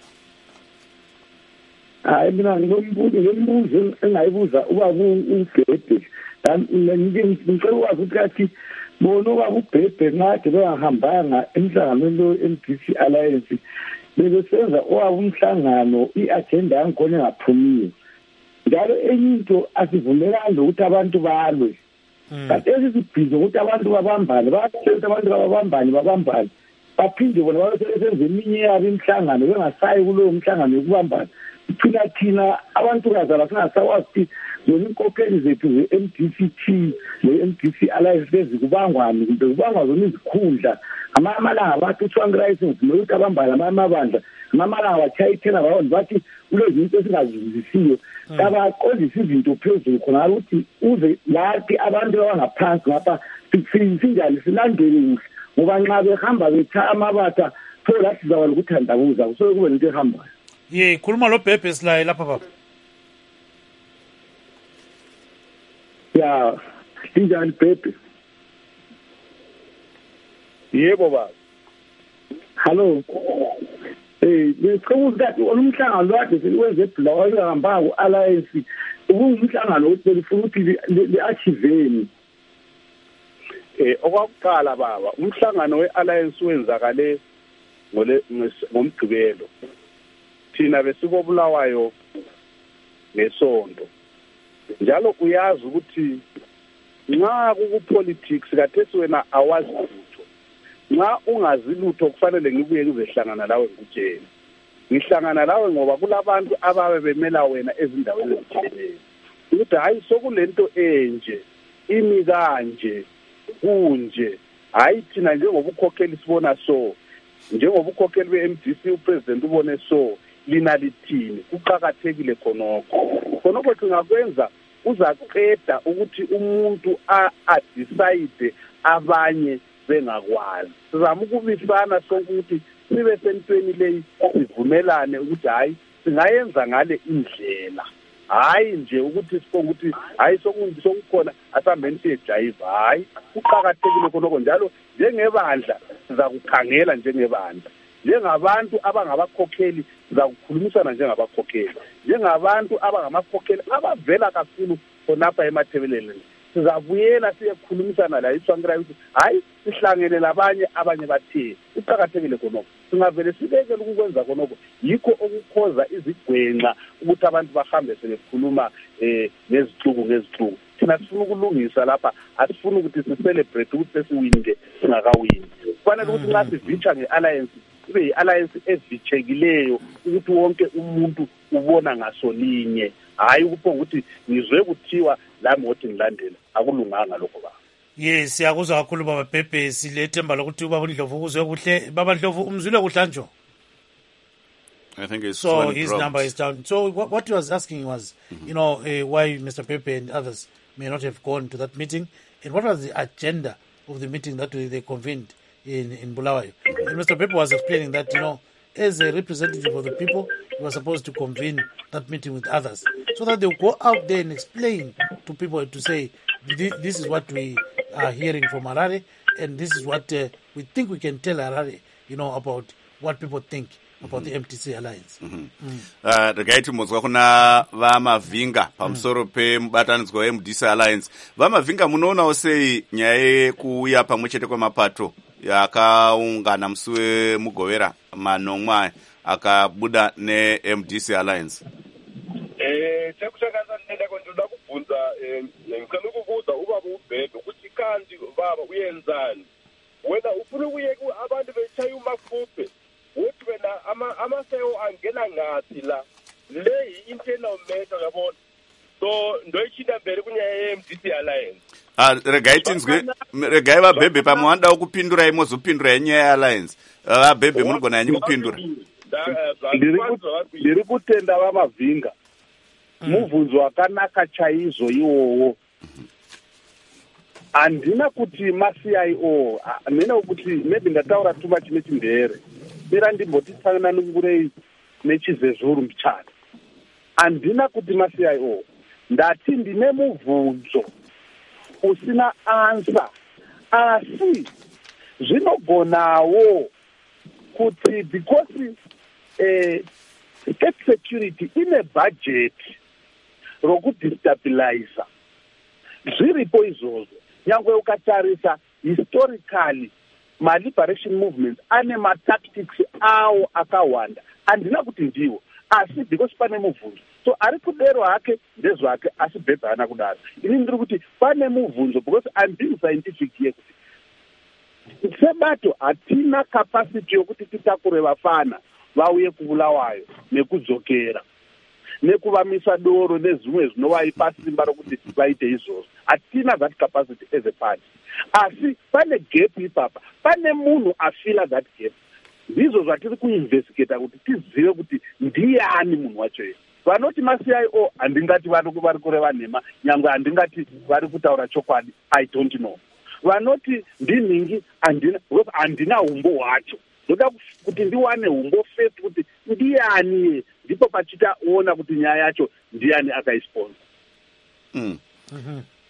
Hayi mina ngombuzo ngombuzo engayibuza uba uGede. Ngicela ukwazi ukuthi kathi bona uba uBhebhe ngade bengahambanga emhlanganweni lo M D C alliance. Bebesenza owabumhlangano iagenda yankhona engaphumiyo. Njalo enye into asivumelani ukuthi abantu balwe. Kanti esizibhizo ukuthi abantu babambane, bayathi abantu babambane babambane. Baphinde bona basebenza eminye yabo imhlangano bengasayi kulowo mhlangano yokubambana. Thina thina abantu kazala singasawazi zona inkokheli zethu ze-M D C T ne-M D C alliance lezi kubangwani kumbe kubangwa zona izikhundla amamalanga bathi two-hundred license nokuthi abambala amabandla amamalanga batshayithela bawona bathi kulezi zinto esingazizisiyo kabaqondisa izinto phezulu khona ukuthi uze lathi abantu abangaphansi ngapha sinjani silandele kuhle ngoba nxa behamba betha amabata pho lathi sizakwazi ukuthandabuza kusuke kube into ehambayo. Ye khuluma lo Bhebhe silaye lapha baba. Ya sinjani Bhebhe? Yebo baba. Hello. Eh ngicela ukuthi umhlangano wakhe siwenze eblock ehamba ku alliance ubumhlangano ukuthi belifuna ukuthi le-achieveni. eh okwakuqala baba umhlangano wealliance wenzakale ngole ngomgqibelo thina besikobulawayo ngesonto njalo uyazi ukuthi nxa kupolitics kathesi wena awazi lutho nxa ungazi lutho kufanele ngibuye ngizehlangana lawe ngikutshele ngihlangana lawe ngoba kulabantu ababe bemela wena ezindaweni ezitshiyeneyo ukuthi hayi sokulento enje imi kanje kunje hayi thina njengobukhokheli sibona so njengobukhokheli be-M D C upresident ubone so lina lithini kuqhakathekile khonokho khonokho singakwenza uzaqeda ukuthi umuntu a-decide abanye bengakwazi sizama ukubisana sokuthi sibe sentweni leyi sivumelane ukuthi hayi singayenza ngale indlela hayi nje ukuthi sibonga ukuthi hayi sokukhona asambeni siyejayiva hayi kuqhakathekile khonokho njalo njengebandla siza kukhangela njengebandla njengabantu abangabakhokheli siza kukhulumisana njengabakhokheli njengabantu abangamakhokheli abavela kakhulu khonapha emathebeleni sizabuyela siyekhulumisana la iswankira ukuthi hayi sihlangene labanye abanye bathe uqhakathekile khonokho singavele sibekele ukukwenza khonokho yikho okukhoza izigwenqa ukuthi abantu bahambe sebekhuluma eh ngezixuku ngezixuku thina sifuna ukulungisa lapha asifuna ukuthi sicelebrate ukuthi sesiwinde singakawini kufanele ukuthi nxa sivitsha nge-alliance ibe yi-alliance evitshekileyo ukuthi wonke umuntu ubona ngasolinye hayi ukuphonga ukuthi ngizwe kuthiwa lami ngothi ngilandela akulunganga lokho baba. Yes, siyakuzwa kakhulu baba Bhebhe silethemba lokuthi ubaba Ndlovu kuzwe kuhle. Baba Ndlovu umzwile kuhle njo? I think it's so his dropped. Number is down. So what, what he was asking was, mm-hmm. you know, uh, why Mister Bhebhe and others may not have gone to that meeting, and what was the agenda of the meeting that they convened in in Bulawayo. And Mister Bhebhe was explaining that, you know, as a representative of the people, he was supposed to convene that meeting with others, so that they will go out there and explain to people to say, this is what we are hearing from Harare, and this is what uh, we think we can tell Harare, you know, about what people think about mm-hmm. the M D C alliance. Ragaiti muzwa kuna vamavhinga pamusoro pemubatanidzwa we M D C alliance. Vamavhinga munoona sei nyaya yekuuya pamwe chete kwemapato yakaungana musi wemugovera manomwe akabuda ne-M D C alliance? Eh chekushakaza ndenda kondoda kubvunza eh ngicela ukubuza ubaba uBhebhe ukuthi kanti baba uyenzani wena ufuna ukuyeka abantu bechaya umafuphe uthi wena ama amaseyo angena ngathi la le internal matter yabona so ndoyichinda mbere kunyaya ye-M D C alliance. Ah, regai tinzwe regai vaBhebhe pamwanda ukupindura imozopindura nyaya alliance vaBhebhe munogona yanyi kupindura ndiri kutenda vamavhinga mubvunzo wakanaka chaizvo iwowo handina kuti ma-C I O mhena kuti maybe ndataura tuma chine chimbere mira ndimbotitsananungurei nechizezuru mbichana handina kuti ma-C I O ndati ndine mubvunzo usina ansa asi zvinogonawo kuti because eh, state security ine budget rokudestabiliza zviripo izvozvo nyangwe ukatarisa historically ma-liberation movements ane ma-tactics awo akawanda handina kuti ndiwo asi because pane mubvunzo so ari kudero hake ndezvake asi Bhebhe haana kudaro ini ndiri kuti pane mubvunzo because handini scientific yekuti sebato hatina capacity yokuti titakure vafana vauye kuBulawayo nekudzokera nekuvamisa doro nezvimwe zvinovaipa simba rokuti vaite izvozvo hatina that capacity as a party asi pane gap ipapa pane munhu afila that gap ndizvo zvatiri kuinvestigata kuti tizive kuti ndiani munhu wachoyo vanoti ma-C I O handingati vari kureva nhema nyangwe handingati vari kutaura chokwadi I don't know vanoti ndinhingi handina handina umbo hwacho ndoda kuti ndiwane umbo first kuti ndiani ye ndipo pachitaona kuti nyaya yacho ndiani akaisponsor. mm. mm-hmm.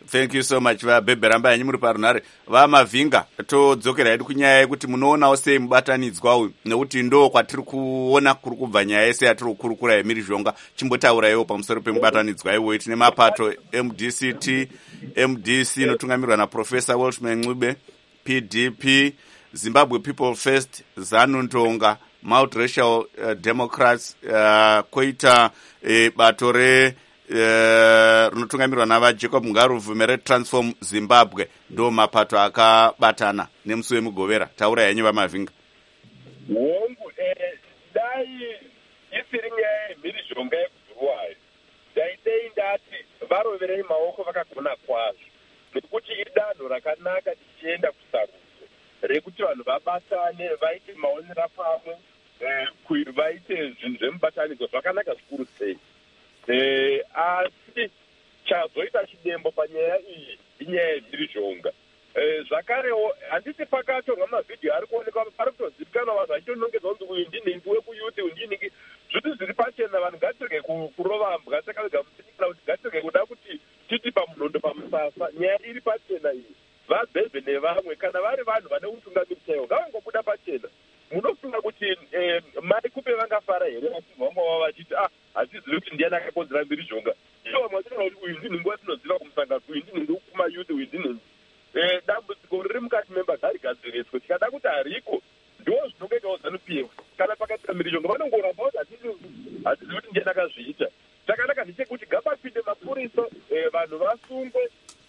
Thank you so much vabhebhe rambai muri parunhare vamavhinga. Todzokera hedu kunyaya yekuti munoonawo sei mubatanidzwa uyu, nekuti ndo kwatiri kuona kuri kubva nyaya yese yatiri kukurukura yemhirizhonga. Chimbotauraiwo pamusoro pemubatanidzwa iwoyo. Tine mapato M D C T, M D C inotungamirwa naProfessor Welshman Ncube, P D P, Zimbabwe People First, ZANU Ndonga, Multiracial uh, Democrats, uh, koita uh, bato re rinotungamirwa uh, navaJacob Ngaruvume reTransform Zimbabwe. Ndo mapato akabatana nemusi wemugovera. Taura yenyu vamavhinga. Hongu eh, dai isiri nyaya yemhirizhonga yekudhurwayo, daidei ndati varoverei maoko vakagona kwazvo, nekuti idanho rakanaka tichienda kusarudzo rekuti vanhu vabatane, vaite maonera pamwe, eh, vaite zvinhu zvemubatanidzo zvakanaka zvikuru sei. Eh, asi chazoita chidembo panyaya iyi inyaya yemhirizhonga. Eh, zvakarewo handiti pakatorwa mavhidhiyo ari kuonekwa pari kutozivikanwa vanhu vachitonongedzwa kunzi uyu ndinhingi wekuyuti, uyu ndinhingi. Zviti zviri pachena, vanhu ngatirege kurova mbwa takavega musikira kuti ngatirege kuda kuti titi pamunondo pamusasa. Nyaya iri pachena iyi, vabhebhe nevamwe kana vari vanhu vane utungamiri chaiwo ngavangobuda pachena. Munofunga kuti eh, mai kupe vangafara here vachivamba vava vachiti ah hatizivi kuti ndiani akakonzera mhirizhonga. Ivo vamwe vachitaura kuti uyu ndinhingi watinoziva kumusangano, uyu ndinhingi wekumayuti, uyu ndinhingi. Eh, dambudziko riri mukati memba ngarigadziriswe. Tikada kuti hariko ndo zvinongoitawo ZANU-P F kana pakaitika mhirizhonga vanongoramba kuti hatizivi kuti ndiani akazviita. Chakanaka ndechekuti ngapapinde mapurisa, eh, vanhu vasungwe,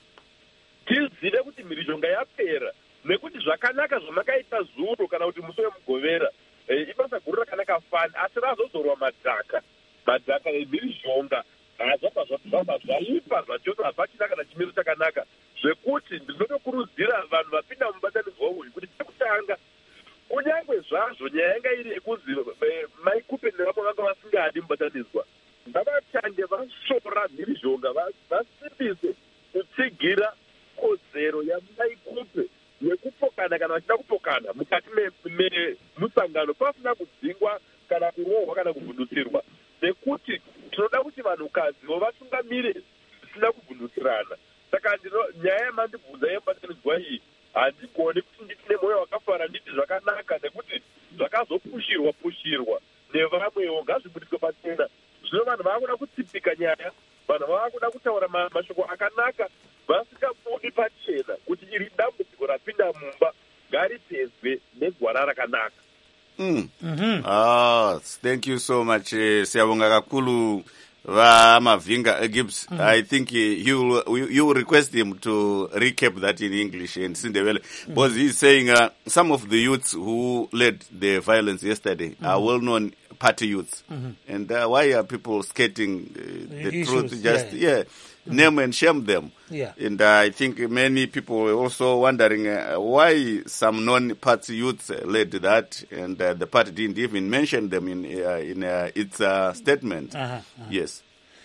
tizive kuti mhirizhonga yapera, nekuti zvakanaka zvamakaita zuro kana kuti musi wemugovera eh, ibasa guru rakanaka fani, asi razozorwa madhaka madhaka emhirizhonga hazvabva zvabva zvaipa zvachoto hapachina kana chimiro chakanaka, zvekuti ndinotokurudzira vanhu vapinda mubatanidzwa uyu kuti chekutanga, kunyange zvazvo nyaya yanga iri yekuzi eh, mai kupe nevamwe vanga vasingadi mubatanidzwa, ngavatange vasora mhirizhonga, vasimbise kutsigira kodzero yamai kupe nekupokana kana vachida kupokana mukati memusangano pasina kudzingwa kana kurohwa kana kuvhundutsirwa, nekuti tinoda kuti vanhukadziwo vatungamire zvisina kuvhundutsirana. Saka nyaya yamandibvunza yemubatanidzwa iyi handikoni kuti nditi nemwoyo wakafara nditi zvakanaka, nekuti zvakazopushirwa pushirwa nevamwewo ngazvibudiswe pachena. Zvino vanhu vaakuda kutsipika nyaya, vanhu vaakuda kutaura mashoko akanaka vasingabudi pachena, kuti iri dambudziko rapinda mumba ngaripedzwe negwara rakanaka. Mm. Mm-hmm. Ah, thank you so much. Uh, Siyabonga kakulu vamavhinga uh, Gibbs. Mm-hmm. I think uh, you you you request him to recap that in English and Sindebele, mm-hmm. because he's saying uh, some of the youths who led the violence yesterday mm-hmm. are well-known party youths, mm-hmm. and uh, why are people skating uh, the, the truth? Just yeah. yeah. Mm-hmm. Name and shame them. Yeah. And uh, I think many people were also wondering uh, why some non-party youths uh, led that, and uh, the party didn't even mention them in uh, in uh, its uh, statement. Uh-huh, uh-huh. Yes.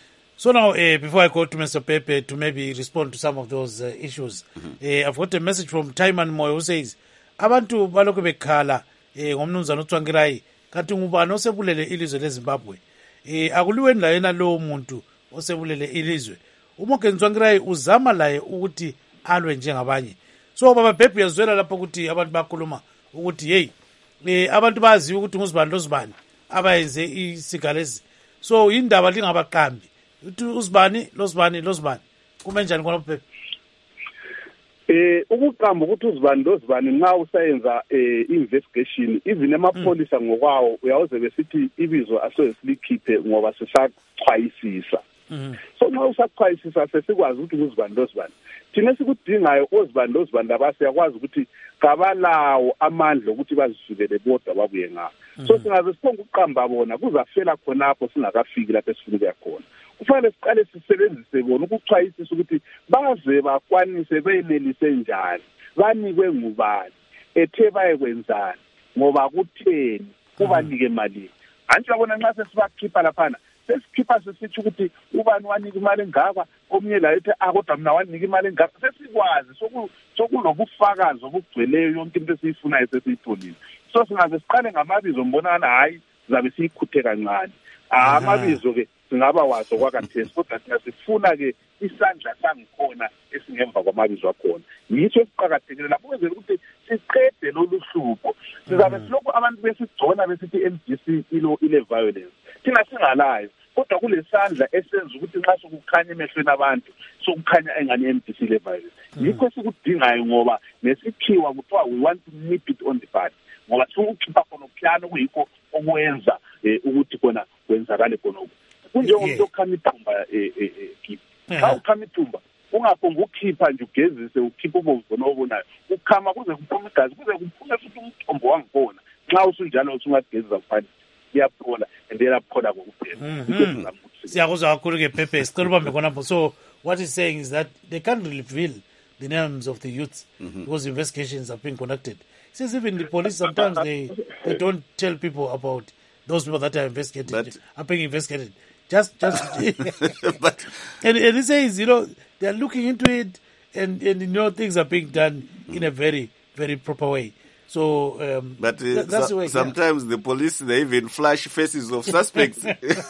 So now, uh, before I go to Mister Pepe to maybe respond to some of those uh, issues, mm-hmm. uh, I've got a message from Taiman Moyo who says, abantu balokhu bekhala ngomnumzana uTsvangirai kanti ngubani osebulele ilizwe leZimbabwe. Eh akuliweni la yena lo muntu osebulele ilizwe. UMorgan Tsvangirai uzama laye ukuthi alwe njengabanye. So baba Bhebhe uyazwela lapho ukuthi abantu bakhuluma ukuthi hey eh abantu bazi ukuthi nguzibani lozibani abayenze isigalezi. So indaba lingabaqambi. Uthi uzibani lozibani lozibani. Kume njani khona Bhebhe? Eh ukuqamba ukuthi uzibani lozibani nxa usayenza eh investigation even emapolisa ngokwawo uyawoze besithi ibizo asosilikhiphe ngoba sisachwayisisa. Mm-hmm. So nxa usachwayisisa sesikwazi ukuthi uzibani lozibani. Thina sikudingayo uzibani lozibani laba siyakwazi ukuthi kabalawo amandla ukuthi bazisukele bodwa babuye ngapha. Mm-hmm. So singaze siphonga ukuqamba bona kuzafela khonapho singakafiki lapho esifuna ukuya khona. Kufanele siqale sisebenzise bona ukuchwayisisa ukuthi baze bakwanise benelise njani, banikwe ngubani, ethe bayekwenzani, ngoba kutheni, kubanike imali. Antsho yabona nxa sesibakhipha laphana, sesikhipha sisithi ukuthi ubani wanika imali engaka, omnye la ethi akodwa mina wanika imali engaka, sesikwazi sokulobufakazi obugcweleyo yonke into esiyifunayo sesiyitholile. So singaze siqale ngamabizo mbonana hayi sizabe siyikhuthe kancane. Amabizo ke singaba waso kwakathesi kodwa siyasifuna ke isandla sangikhona esingemva kwamabizo akhona. Yiso esiqhakathekile lapho kwenzela ukuthi siqede lolu hlupho. Sizabe silokho abantu besigcona besithi M D C ilo ile violence. Thina singalayo kodwa kulesandla esenza ukuthi nxa sokukhanya emehlweni abantu sokukhanya engane M D C ile violence. Yikho esikudingayo ngoba nesikhiwa kuthiwa we want to nip it on the bud. Ngoba sokukhipha khona uphiyano kuyikho okwenza ukuthi khona kwenzakale khona. Kunjengomuntu okhama ithumba ekipi. Xa ukhama ithumba ungaphonga ukukhipha nje ugezise ukhipha ubomvu nobonayo. Ukhama kuze kuphume igazi kuze kuphume futhi umthombo wangibona. Xa usunjalo usungagezisa kufanele iyaphola and iyaphola kokuphela. Siyakuzwa kakhulu ke Pepe sicela ubambe khona. So what he's saying is that they can't reveal the names of the youths mm-hmm. because investigations are being conducted. He says even the police sometimes they they don't tell people about those people that are investigated but, are being investigated. Just just but and, and he says, you know, they're looking into it and, and you know things are being done mm. in a very, very proper way. So um, but uh, th- that's so, the way, sometimes yeah. the police they even flash faces of suspects.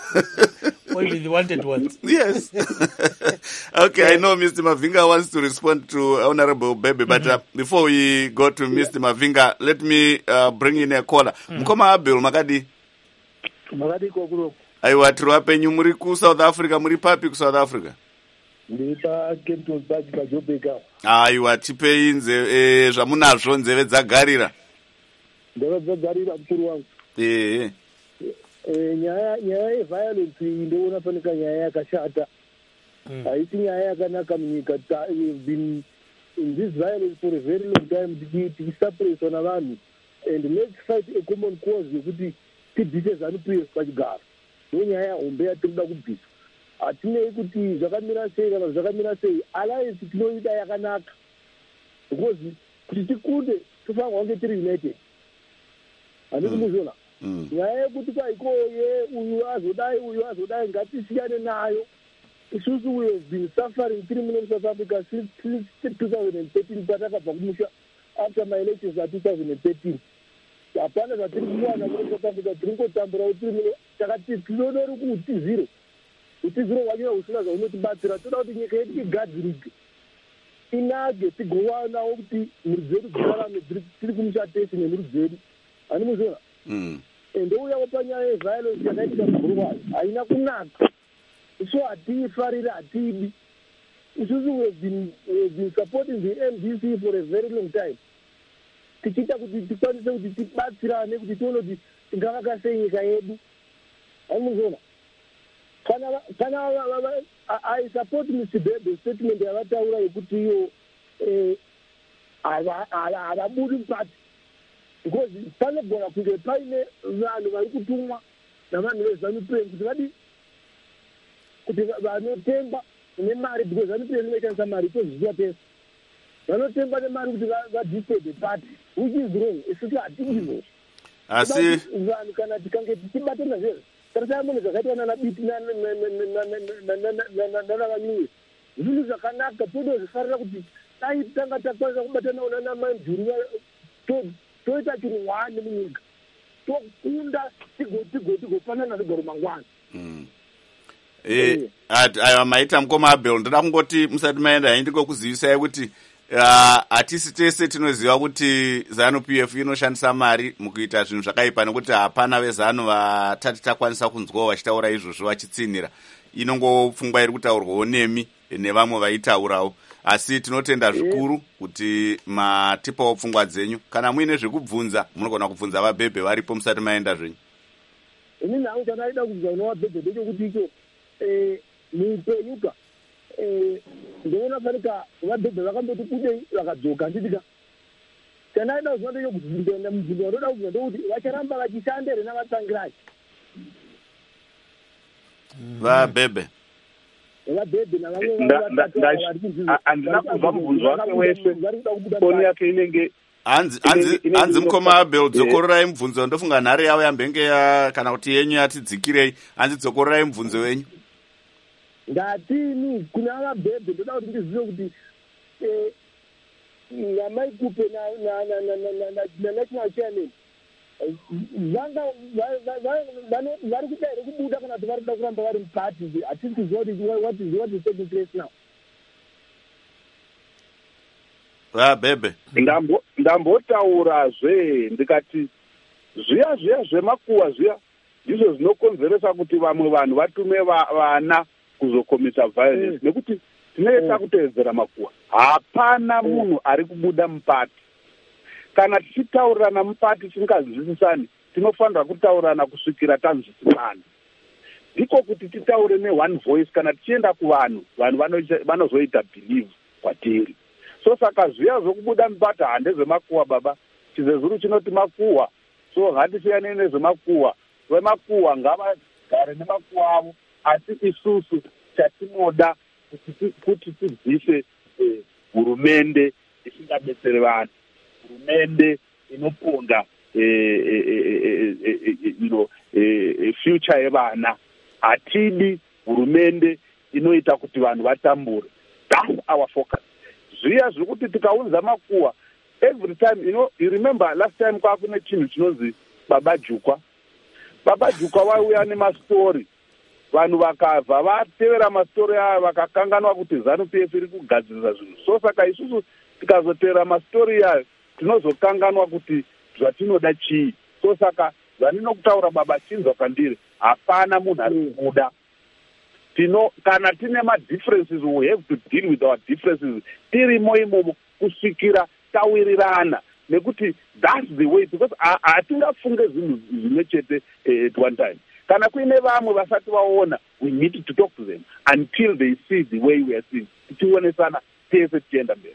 Or even the wanted ones. Yes. Okay, yeah. I know Mister Mavinga wants to respond to Honorable Bebe, but mm-hmm. uh, before we go to Mister Yeah. Mavinga, let me uh, bring in a caller. Mm. Mkoma Abel Magadi. Magadi Kokuro. Aiwa tiri penyu muri ku South Africa, muri papi ku South Africa? Ndita Kento Baji Bajobeka. Aiwa tipei nze eh, zvamunazvo nzeve dzagarira. Nzeve dzagarira mukuru wangu. Eh. Eh nyaya nyaya yeviolence ndoona panika nyaya yakashata. Haisi nyaya yakanaka munyika. We've been in this violence for a very long time. Tichisapuriswa navanhu. And let's fight a common cause yekuti tidise ZANU-P F pachigaro. Nyaya hombe yatinoda kubvisa. Hatinei kuti zvakamira sei kana zvakamira sei. Alliance tinoida yakanaka. Because kuti tikunde tofanirwa kunge tiri united. Handiti kuzviona. Nyaya yekuti kwaiko ye uyu azodai uyu azodai ngatisiyane nayo. Isusu we have been suffering three million South Africa since, since twenty thirteen patakabva kumusha after my elections at twenty thirteen. Hapana zvatiri kuwana muri South Africa tiri kutambura kuti takati tinodori kuti zero. Kuti zero wanyira usina zvaunotibatsira toda kuti nyika yedu igadzirike. Inage tigovanawo kuti mhuri dzedu dzirarame tiri kumusha tese nemhuri dzedu. Hani muzviona? Mm. Ndouyawo panyaya yeviolence yakaitika mugurwayo haina kunaka. So hatifarira hatidi. Isusu we have been, we have been supporting the M D C for a very long time. Tichita kuti tikwanise kuti tibatsirane kuti tione kuti tingavaka sei nyika yedu. Haimuzona. Kana kana I support Mister Bebe statement yavataura yekuti iyo eh havabudi mukati. Because panogona kunge paine vanhu vari kutumwa navanhu vezANU-P F kuti vadi kuti vanotemba nemari because ZANU-P F inoitandisa mari tozviziva pesa. Vanotemba nemari kuti vadisturb the party which is wrong. Isusu hatidizvo. Asi vanhu kana tikange tichibatana zvezvo tarisai munhu zvakaitwa nana biti nanavanyuwe zvinhu zvakanaka todozvifarira kuti dai tanga takwanisa kubatana nana manjuru toita chinhu wani munyika tokunda tigofanana rigoro mangwana. Eh, aya maita mukoma Abel ndoda kungoti musati maenda handiko kuzivisai kuti hatisi tese tinoziva kuti ZANU-P F inoshandisa mari mukuita zvinhu zvakaipa nekuti hapana vezanu vatati takwanisa kunzwawo vachitaura izvozvo vachitsinira. Inongopfungwa iri kutaurwawo nemi nevamwe vaitaurawo. Asi tinotenda zvikuru kuti matipawo pfungwa dzenyu. Kana muine zvekubvunza munogona kubvunza vaBhebhe varipo musati maenda zvenyu. Inini hangu chanaida kubvunza novaBhebhe ndechekuti icho muupenyuka ndoona fanika vaBhebhe vakamboti kudei vakadzoka nditika. Chanaida kuziva ndechekuti mubvunzo wanoda kubvunza ndekuti vacharamba vachishanda here navatsangirai. vaBhebhe vaBhebhe handina kubva mubvunzo wake wese foni yake inenge hanzi mukoma Abel dzokororai mubvunzo ndofunga nhare yavo yambenge kana kuti yenyu yatidzikirei. Hanzi dzokororai mubvunzo wenyu. Ngatini kuna vaBhebhe ndoda kuti ndizive kuti namaikupe national chairman vanga vari kudaire kubuda kana kuti vari kuda kuramba vari mukati. Hatisi kuziva kuti what is what is taking place now. Ah, bebe ndambotaurazve ndikati zviya zviya zvemakuwa zviya ndizvo zvinokonzeresa kuti vamwe vanhu vatume vana kuzokomisa violence nekuti tinoita kuteedzera makuwa. Hapana munhu ari kubuda mupati. Kana tichitaurirana mupati tisingazwisisani, tinofanira kutaurana kusvikira tanzwisisana. Ndiko kuti titaure ne-one voice. Kana tichienda kuvanhu, vanhu vanozoita believe kwatiri. So saka zviya zvokubuda mupati handezvemakuwa baba. Chizezuru chinoti makuwa. So ngatisiyane nezvemakuwa. Vemakuwa ngavagare nemakuwa avo, asi isusu chatinoda kuti tidziise hurumende isingabetsere vanhu, hurumende inoponda future yevana. Hatidi hurumende inoita kuti vanhu vatambure. That's our focus. Zviya zvekuti tikaunza makuwa every time, you know, you remember last time kwakune chinhu chinonzi Baba Jukwa. Baba Jukwa wauya nemastori, vanhu vakabva vatevera mastori aya vakakanganwa kuti ZANU-P F iri kugadzirisa zvinhu. So saka isusu tikazotevera mastori ayo tinozokanganwa kuti zvatinoda chii. So saka zvanokutaura baba chinzwa kwandiri, hapana munhu ari kubuda. Tino kana tine ma-differences, we have to deal with our differences. Tirimo imomo kusvikira tawirirana. Nekuti that's the way, because hatingafunge zvinhu zvimwe chete at one time. Kana kuine vamwe vasati vaona, we need to talk to them until they see the way we are seeing. Tichionesana tese tichienda mberi.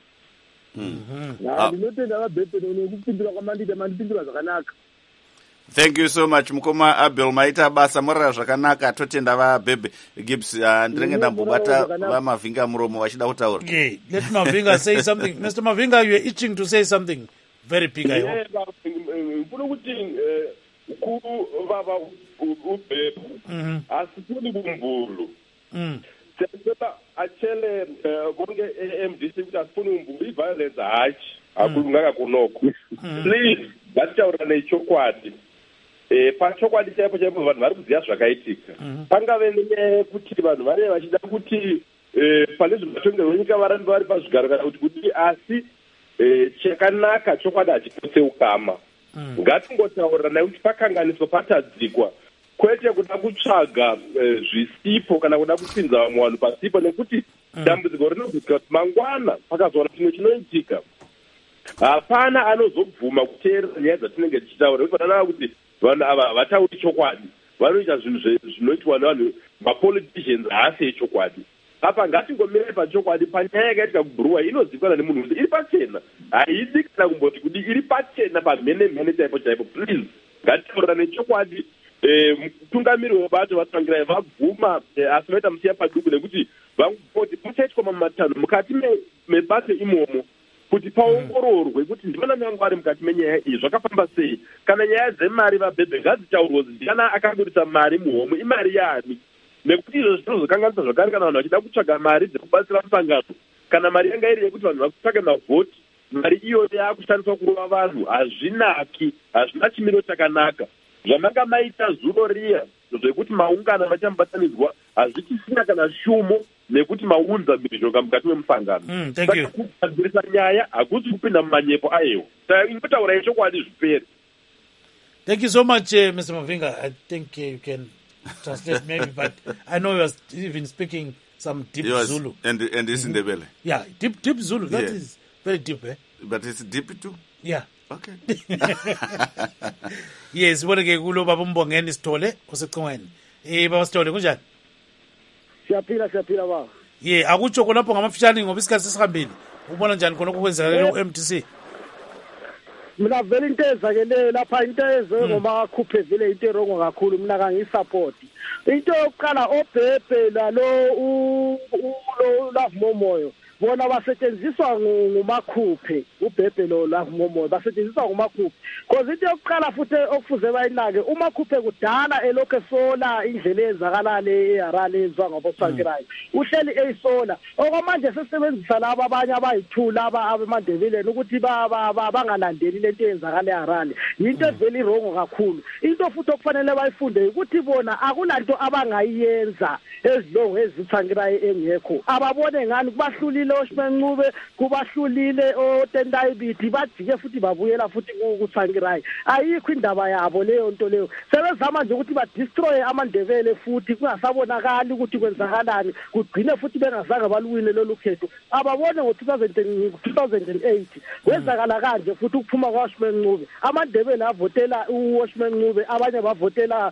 Ndinotenda vabhebhe nekupindura kwamandida mandipindura zvakanaka. Thank you so much mukoma Abel, maita basa morara zvakanaka. Totenda vabhebhe Gibbs. Ndinenge ndambobata vamavhinga muromo vachida kutaura. Okay, let Mavinga say something. Mister Mavinga, you are itching to say something very big, I hope. Mfuna ukuthi ukuru baba ubhebhe asifuni bumbulu. Seseba achele konke e-M D C ukuthi asifuni umbulu, i-violence hatshi akulunganga kunoko. Please ngataura nechokwadi. Eh pachokwadi chaipo chaipo vanhu vari kuziya zvakaitika. Pangave nekuti vanhu vane vachida kuti pane zvimatongerwo nyika varambe vari pazvigaro kana kuti kuti asi chakanaka chokwadi hachipotse ukama. Ngatingotaurira kuti pakanganiswa patadzikwa, kwete kuda kutsvaga zvisipo kana kuda kupinza vamwe vanhu pasipo, nekuti dambudziko rinobvisa kuti mangwana pakazoona chimwe chinoitika, hapana anozobvuma kuteerera nyaya dzatinenge tichitaura. Kufanana kuti vanhu ava havatauri chokwadi, vanoita zvinhu zvinoitwa nevanhu mapoliticians haasi echokwadi. Apa ngatingomirai pachokwadi panyaya yakaitika kubhuruwa inozivikanwa nemunhu kuti iri pachena, haidi kana kumboti kuti iri pachena pamhene mhene chaipo chaipo. Please ngataurira nechokwadi. Mutungamiri webato vatsangirai vabvuma, asi vaita musiya paduku nekuti vangoti pachaitwa mamatanho mukati mebato imomo kuti paongororwe kuti ndivana mangu ari mukati menyaya iyi zvakafamba sei. Kana nyaya dzemari vabhebhe ngadzitaurwa kuti ndiana akaburitsa mari muhomo, imari yaani, nekuti izvo zvinozokanganisa zvakare kana vanhu vachida kutsvaga mari dzekubatsira musangano. Kana mari yanga iri yekuti vanhu vakutsvaga mavhoti, mari iyo yakushandiswa kurova vanhu, hazvinaki, hazvina chimiro chakanaka. Zvamanga maita zuro riya zvekuti maungano vachambatanidzwa hazvichisina kana shumo, nekuti maunza mhirizhonga mukati memusangano. Saka kugadzirisa nyaya hakusi kupinda mumanyepo ayewo. Saka ingotaura chokwadi zvipere. Thank you so much, uh, Mister Mavinga. I think uh, you can translate maybe, but I know you are even speaking some deep yes, Zulu. And and this mm-hmm. in the belly. Yeah, deep deep Zulu. That yeah. is very deep, eh? But it's deep too? Yeah. Okay. Yes, what ke kulo baba Mbongeni Sithole osecongweni. Eh baba Sithole kunjani? Siyaphila siyaphila baba. Yeah, akutsho khonapho ngamafishane ngoba isikhathi sesihambile. Ubona njani khona okwenzakala ku-M D C? Mina vele into ezakele lapha into eze ngoma akhuphe vele into erongo kakhulu, mina kangisupport. Into yokuqala obhebhe la lo u lo Love Momoyo bona basetshenziswa ngumakhuphe uBhebhe lo la ngomoya basetshenziswa ngumakhuphe because into yokuqala futhi okufuze bayinake umakhuphe kudala elokho esola indlela ezakala le eHarare ezwa ngaboSankirayi uhleli eyisola okwamanje sesebenzisa laba abanye abayithula aba abemandebeleni ukuthi bangalandeli lento eyenzakala eHarare into eveli wrong kakhulu into futhi okufanele bayifunde ukuthi bona akulanto abangayiyenza ezilongo ezithankirayi engekho ababone ngani kubahlulile oShimencube kubahlulile oTendai Biti bajike futhi babuyela futhi kuThankirayi ayikho indaba yabo leyo nto leyo sebezama nje ukuthi ba destroy amandebele futhi kungasabonakali ukuthi kwenzakalani kugcine futhi bengazange baluwine lolu khetho ababone ngo two thousand eight wenzakala kanje futhi ukuphuma kwaShimencube amandebele avotela uShimencube abanye bavotela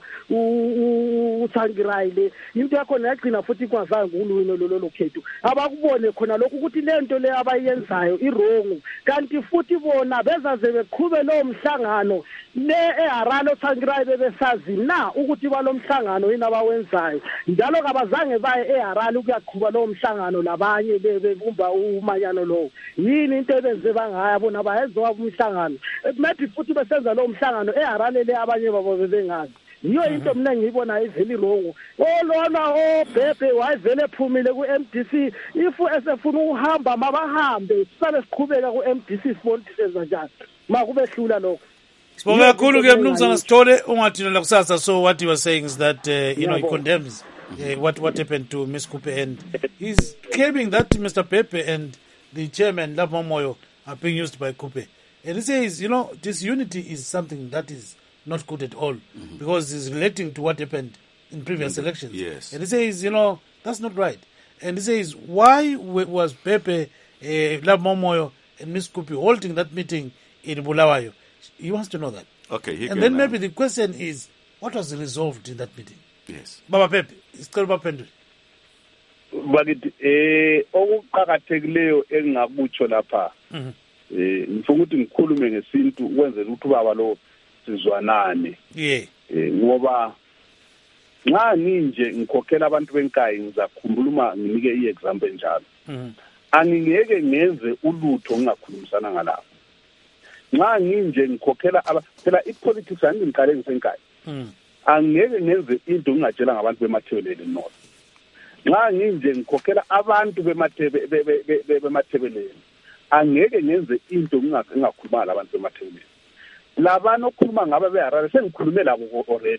uThankirayi le into yakho nayagcina futhi kwazange kulwini lolu khetho abakubone khona lokho ukuthi lento le abayenzayo iwrong kanti futhi bona bezaze beqhube lo mhlangano le eHarare oThankirayi bebesazi na ukuthi balomhlangano yini abawenzayo njalo kabazange baye eHarare ukuyaqhuba lo mhlangano labanye bebumba umanyano lo yini into ebenze bangaya bona bayezwa umhlangano maybe futhi besenza lo mhlangano eHarare le abanye babo bebengazi yiyo into mina ngiyibona iveli wrong olona oBhebhe wayevele ephumile ku-M D C ifu esefuna ukuhamba mabahambe sisale siqhubeka ku-M D C sibone senza njani makube hlula lokho Sibonga kakhulu ke mnumzana Sithole ungathina kusasa. So what he was saying is that uh, you know he condemns uh, what what happened to Miss Kupe and he's claiming that Mister Bhebhe and the chairman Labo Moyo are being used by Kupe and he says you know disunity is something that is not good at all mm-hmm. because it's relating to what happened in previous mm-hmm. elections. Yes. And he says, you know, that's not right. And he says, why was Bhebhe, uh, Labo Moyo and Miss Kupe holding that meeting in Bulawayo? He wants to know that. Okay. He and can, then uh, maybe the question is, what was resolved in that meeting? Yes. Baba Bhebhe, isicelo baphendule. Bakithi eh okuqhakathekileyo engingakutsho lapha. Mhm. Eh ngifuna ukuthi ngikhulume ngesintu ukwenzela ukuthi ubaba lo sizwanane yeah eh ngoba nxa ninje ngikhokhela abantu benkayi ngizakhumbula nginike iexample njalo mhm angingeke ngenze ulutho ngingakhulumisana ngalapho nxa nginje ngikhokhela phela ipolitics angiqale ngisenkayi mhm angeke ngenze into ngingatshela ngabantu bemathebeleni north nxa nginje ngikhokhela abantu bemathebe bemathebeleni angeke ngenze into ngingakhuluma labantu bemathebeleni labana okhuluma ngabe beHarare sengikhulume labo already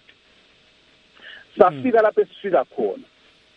safika lapho esifika khona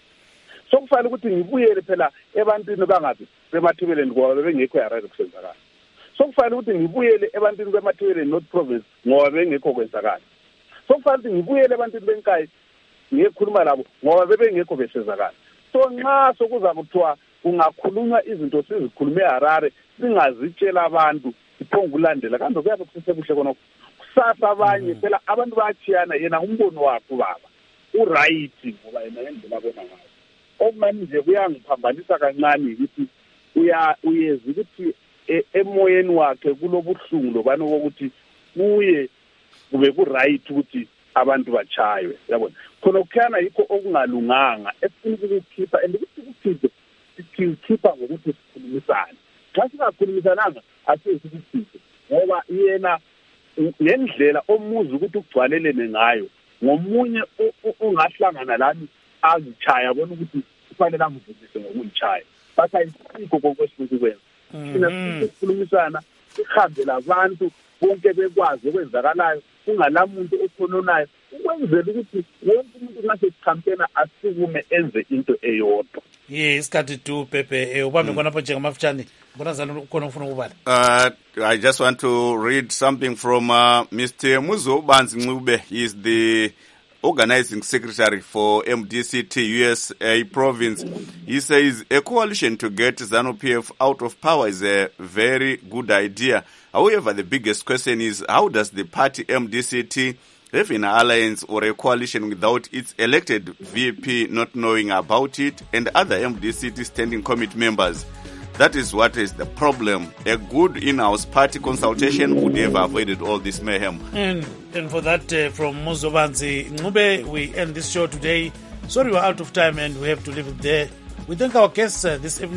so kufanele ukuthi ngibuyele phela ebantwini bangabi bemathebeleni ngoba bengekho eHarare kusenzakala so kufanele ukuthi ngibuyele ebantwini bemathebeleni North Province ngoba bengekho kwenzakala so kufanele ukuthi ngibuyele ebantwini benkayi ngiyekhuluma labo ngoba bebengekho besenzakala so nxa sokuza kuthiwa kungakhulunywa izinto sizikhulume eHarare singazitshela abantu iphonga ulandela kanti kuyabe kusebuhle kona kusasa abanye phela abantu bayachiyana yena umbono wakhe baba uright ngoba yena ngendlela abona ngayo okumani nje kuyangiphambanisa kancane ukuthi uya uyeza ukuthi emoyeni wakhe kulobuhlungu lobani ukuthi kuye kube ku right ukuthi abantu bachaywe yabona khona ukukhana yikho okungalunganga esifuna ukukhipha and ukuthi kukhiphe sikhipha ngokuthi sikhulumisane xa singakhulumisananga asizikukhiphe ngoba yena ngendlela omuzi ukuthi ugcwalelene ngayo ngomunye ungahlangana lami azichaya bona ukuthi kufanele angivuzise ngokungichaya batha isikho kokwesifuna kwenza thina sikhulumisana sihambe labantu bonke bekwazi okwenzakalayo ungalamuntu okhononayo ukwenzela ukuthi wonke umuntu ngase campaigner asikume enze into eyodwa. Yes, isikhathi tu Bhebhe ubambe khona apha njengamafutshane ngona zalo khona ufuna ukubala. Uh, I just want to read something from uh, Mister Muzo Banzi Ncube. He is the organizing secretary for M D C T U S A province. He says a coalition to get ZANU-P F out of power is a very good idea. However, the biggest question is how does the party M D C T have an alliance or a coalition without its elected V P not knowing about it and other M D C T standing committee members? That is what is the problem. A good in-house party consultation would have avoided all this mayhem. And, and for that, uh, from Muzo Banzi Ncube, we end this show today. Sorry we're out of time and we have to leave it there. We thank our guests uh, this evening,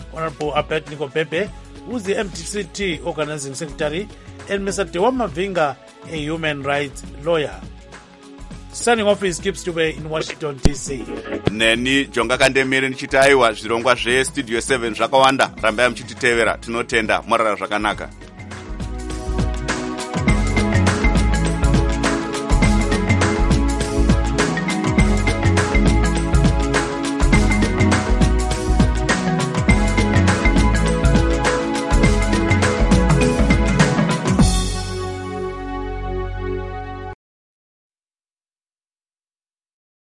Honorable Abednego Bebe, who's the M D C T Organizing Secretary, and Mister Dewa Mavinga, a human rights lawyer. Signing off is Gibbs Dube in Washington, D C. Neni Jonga Kandemiri nichitaiwa zvirongwa zvestudio seven zvakawanda rambai muchititevera tinotenda mwarara zvakanaka.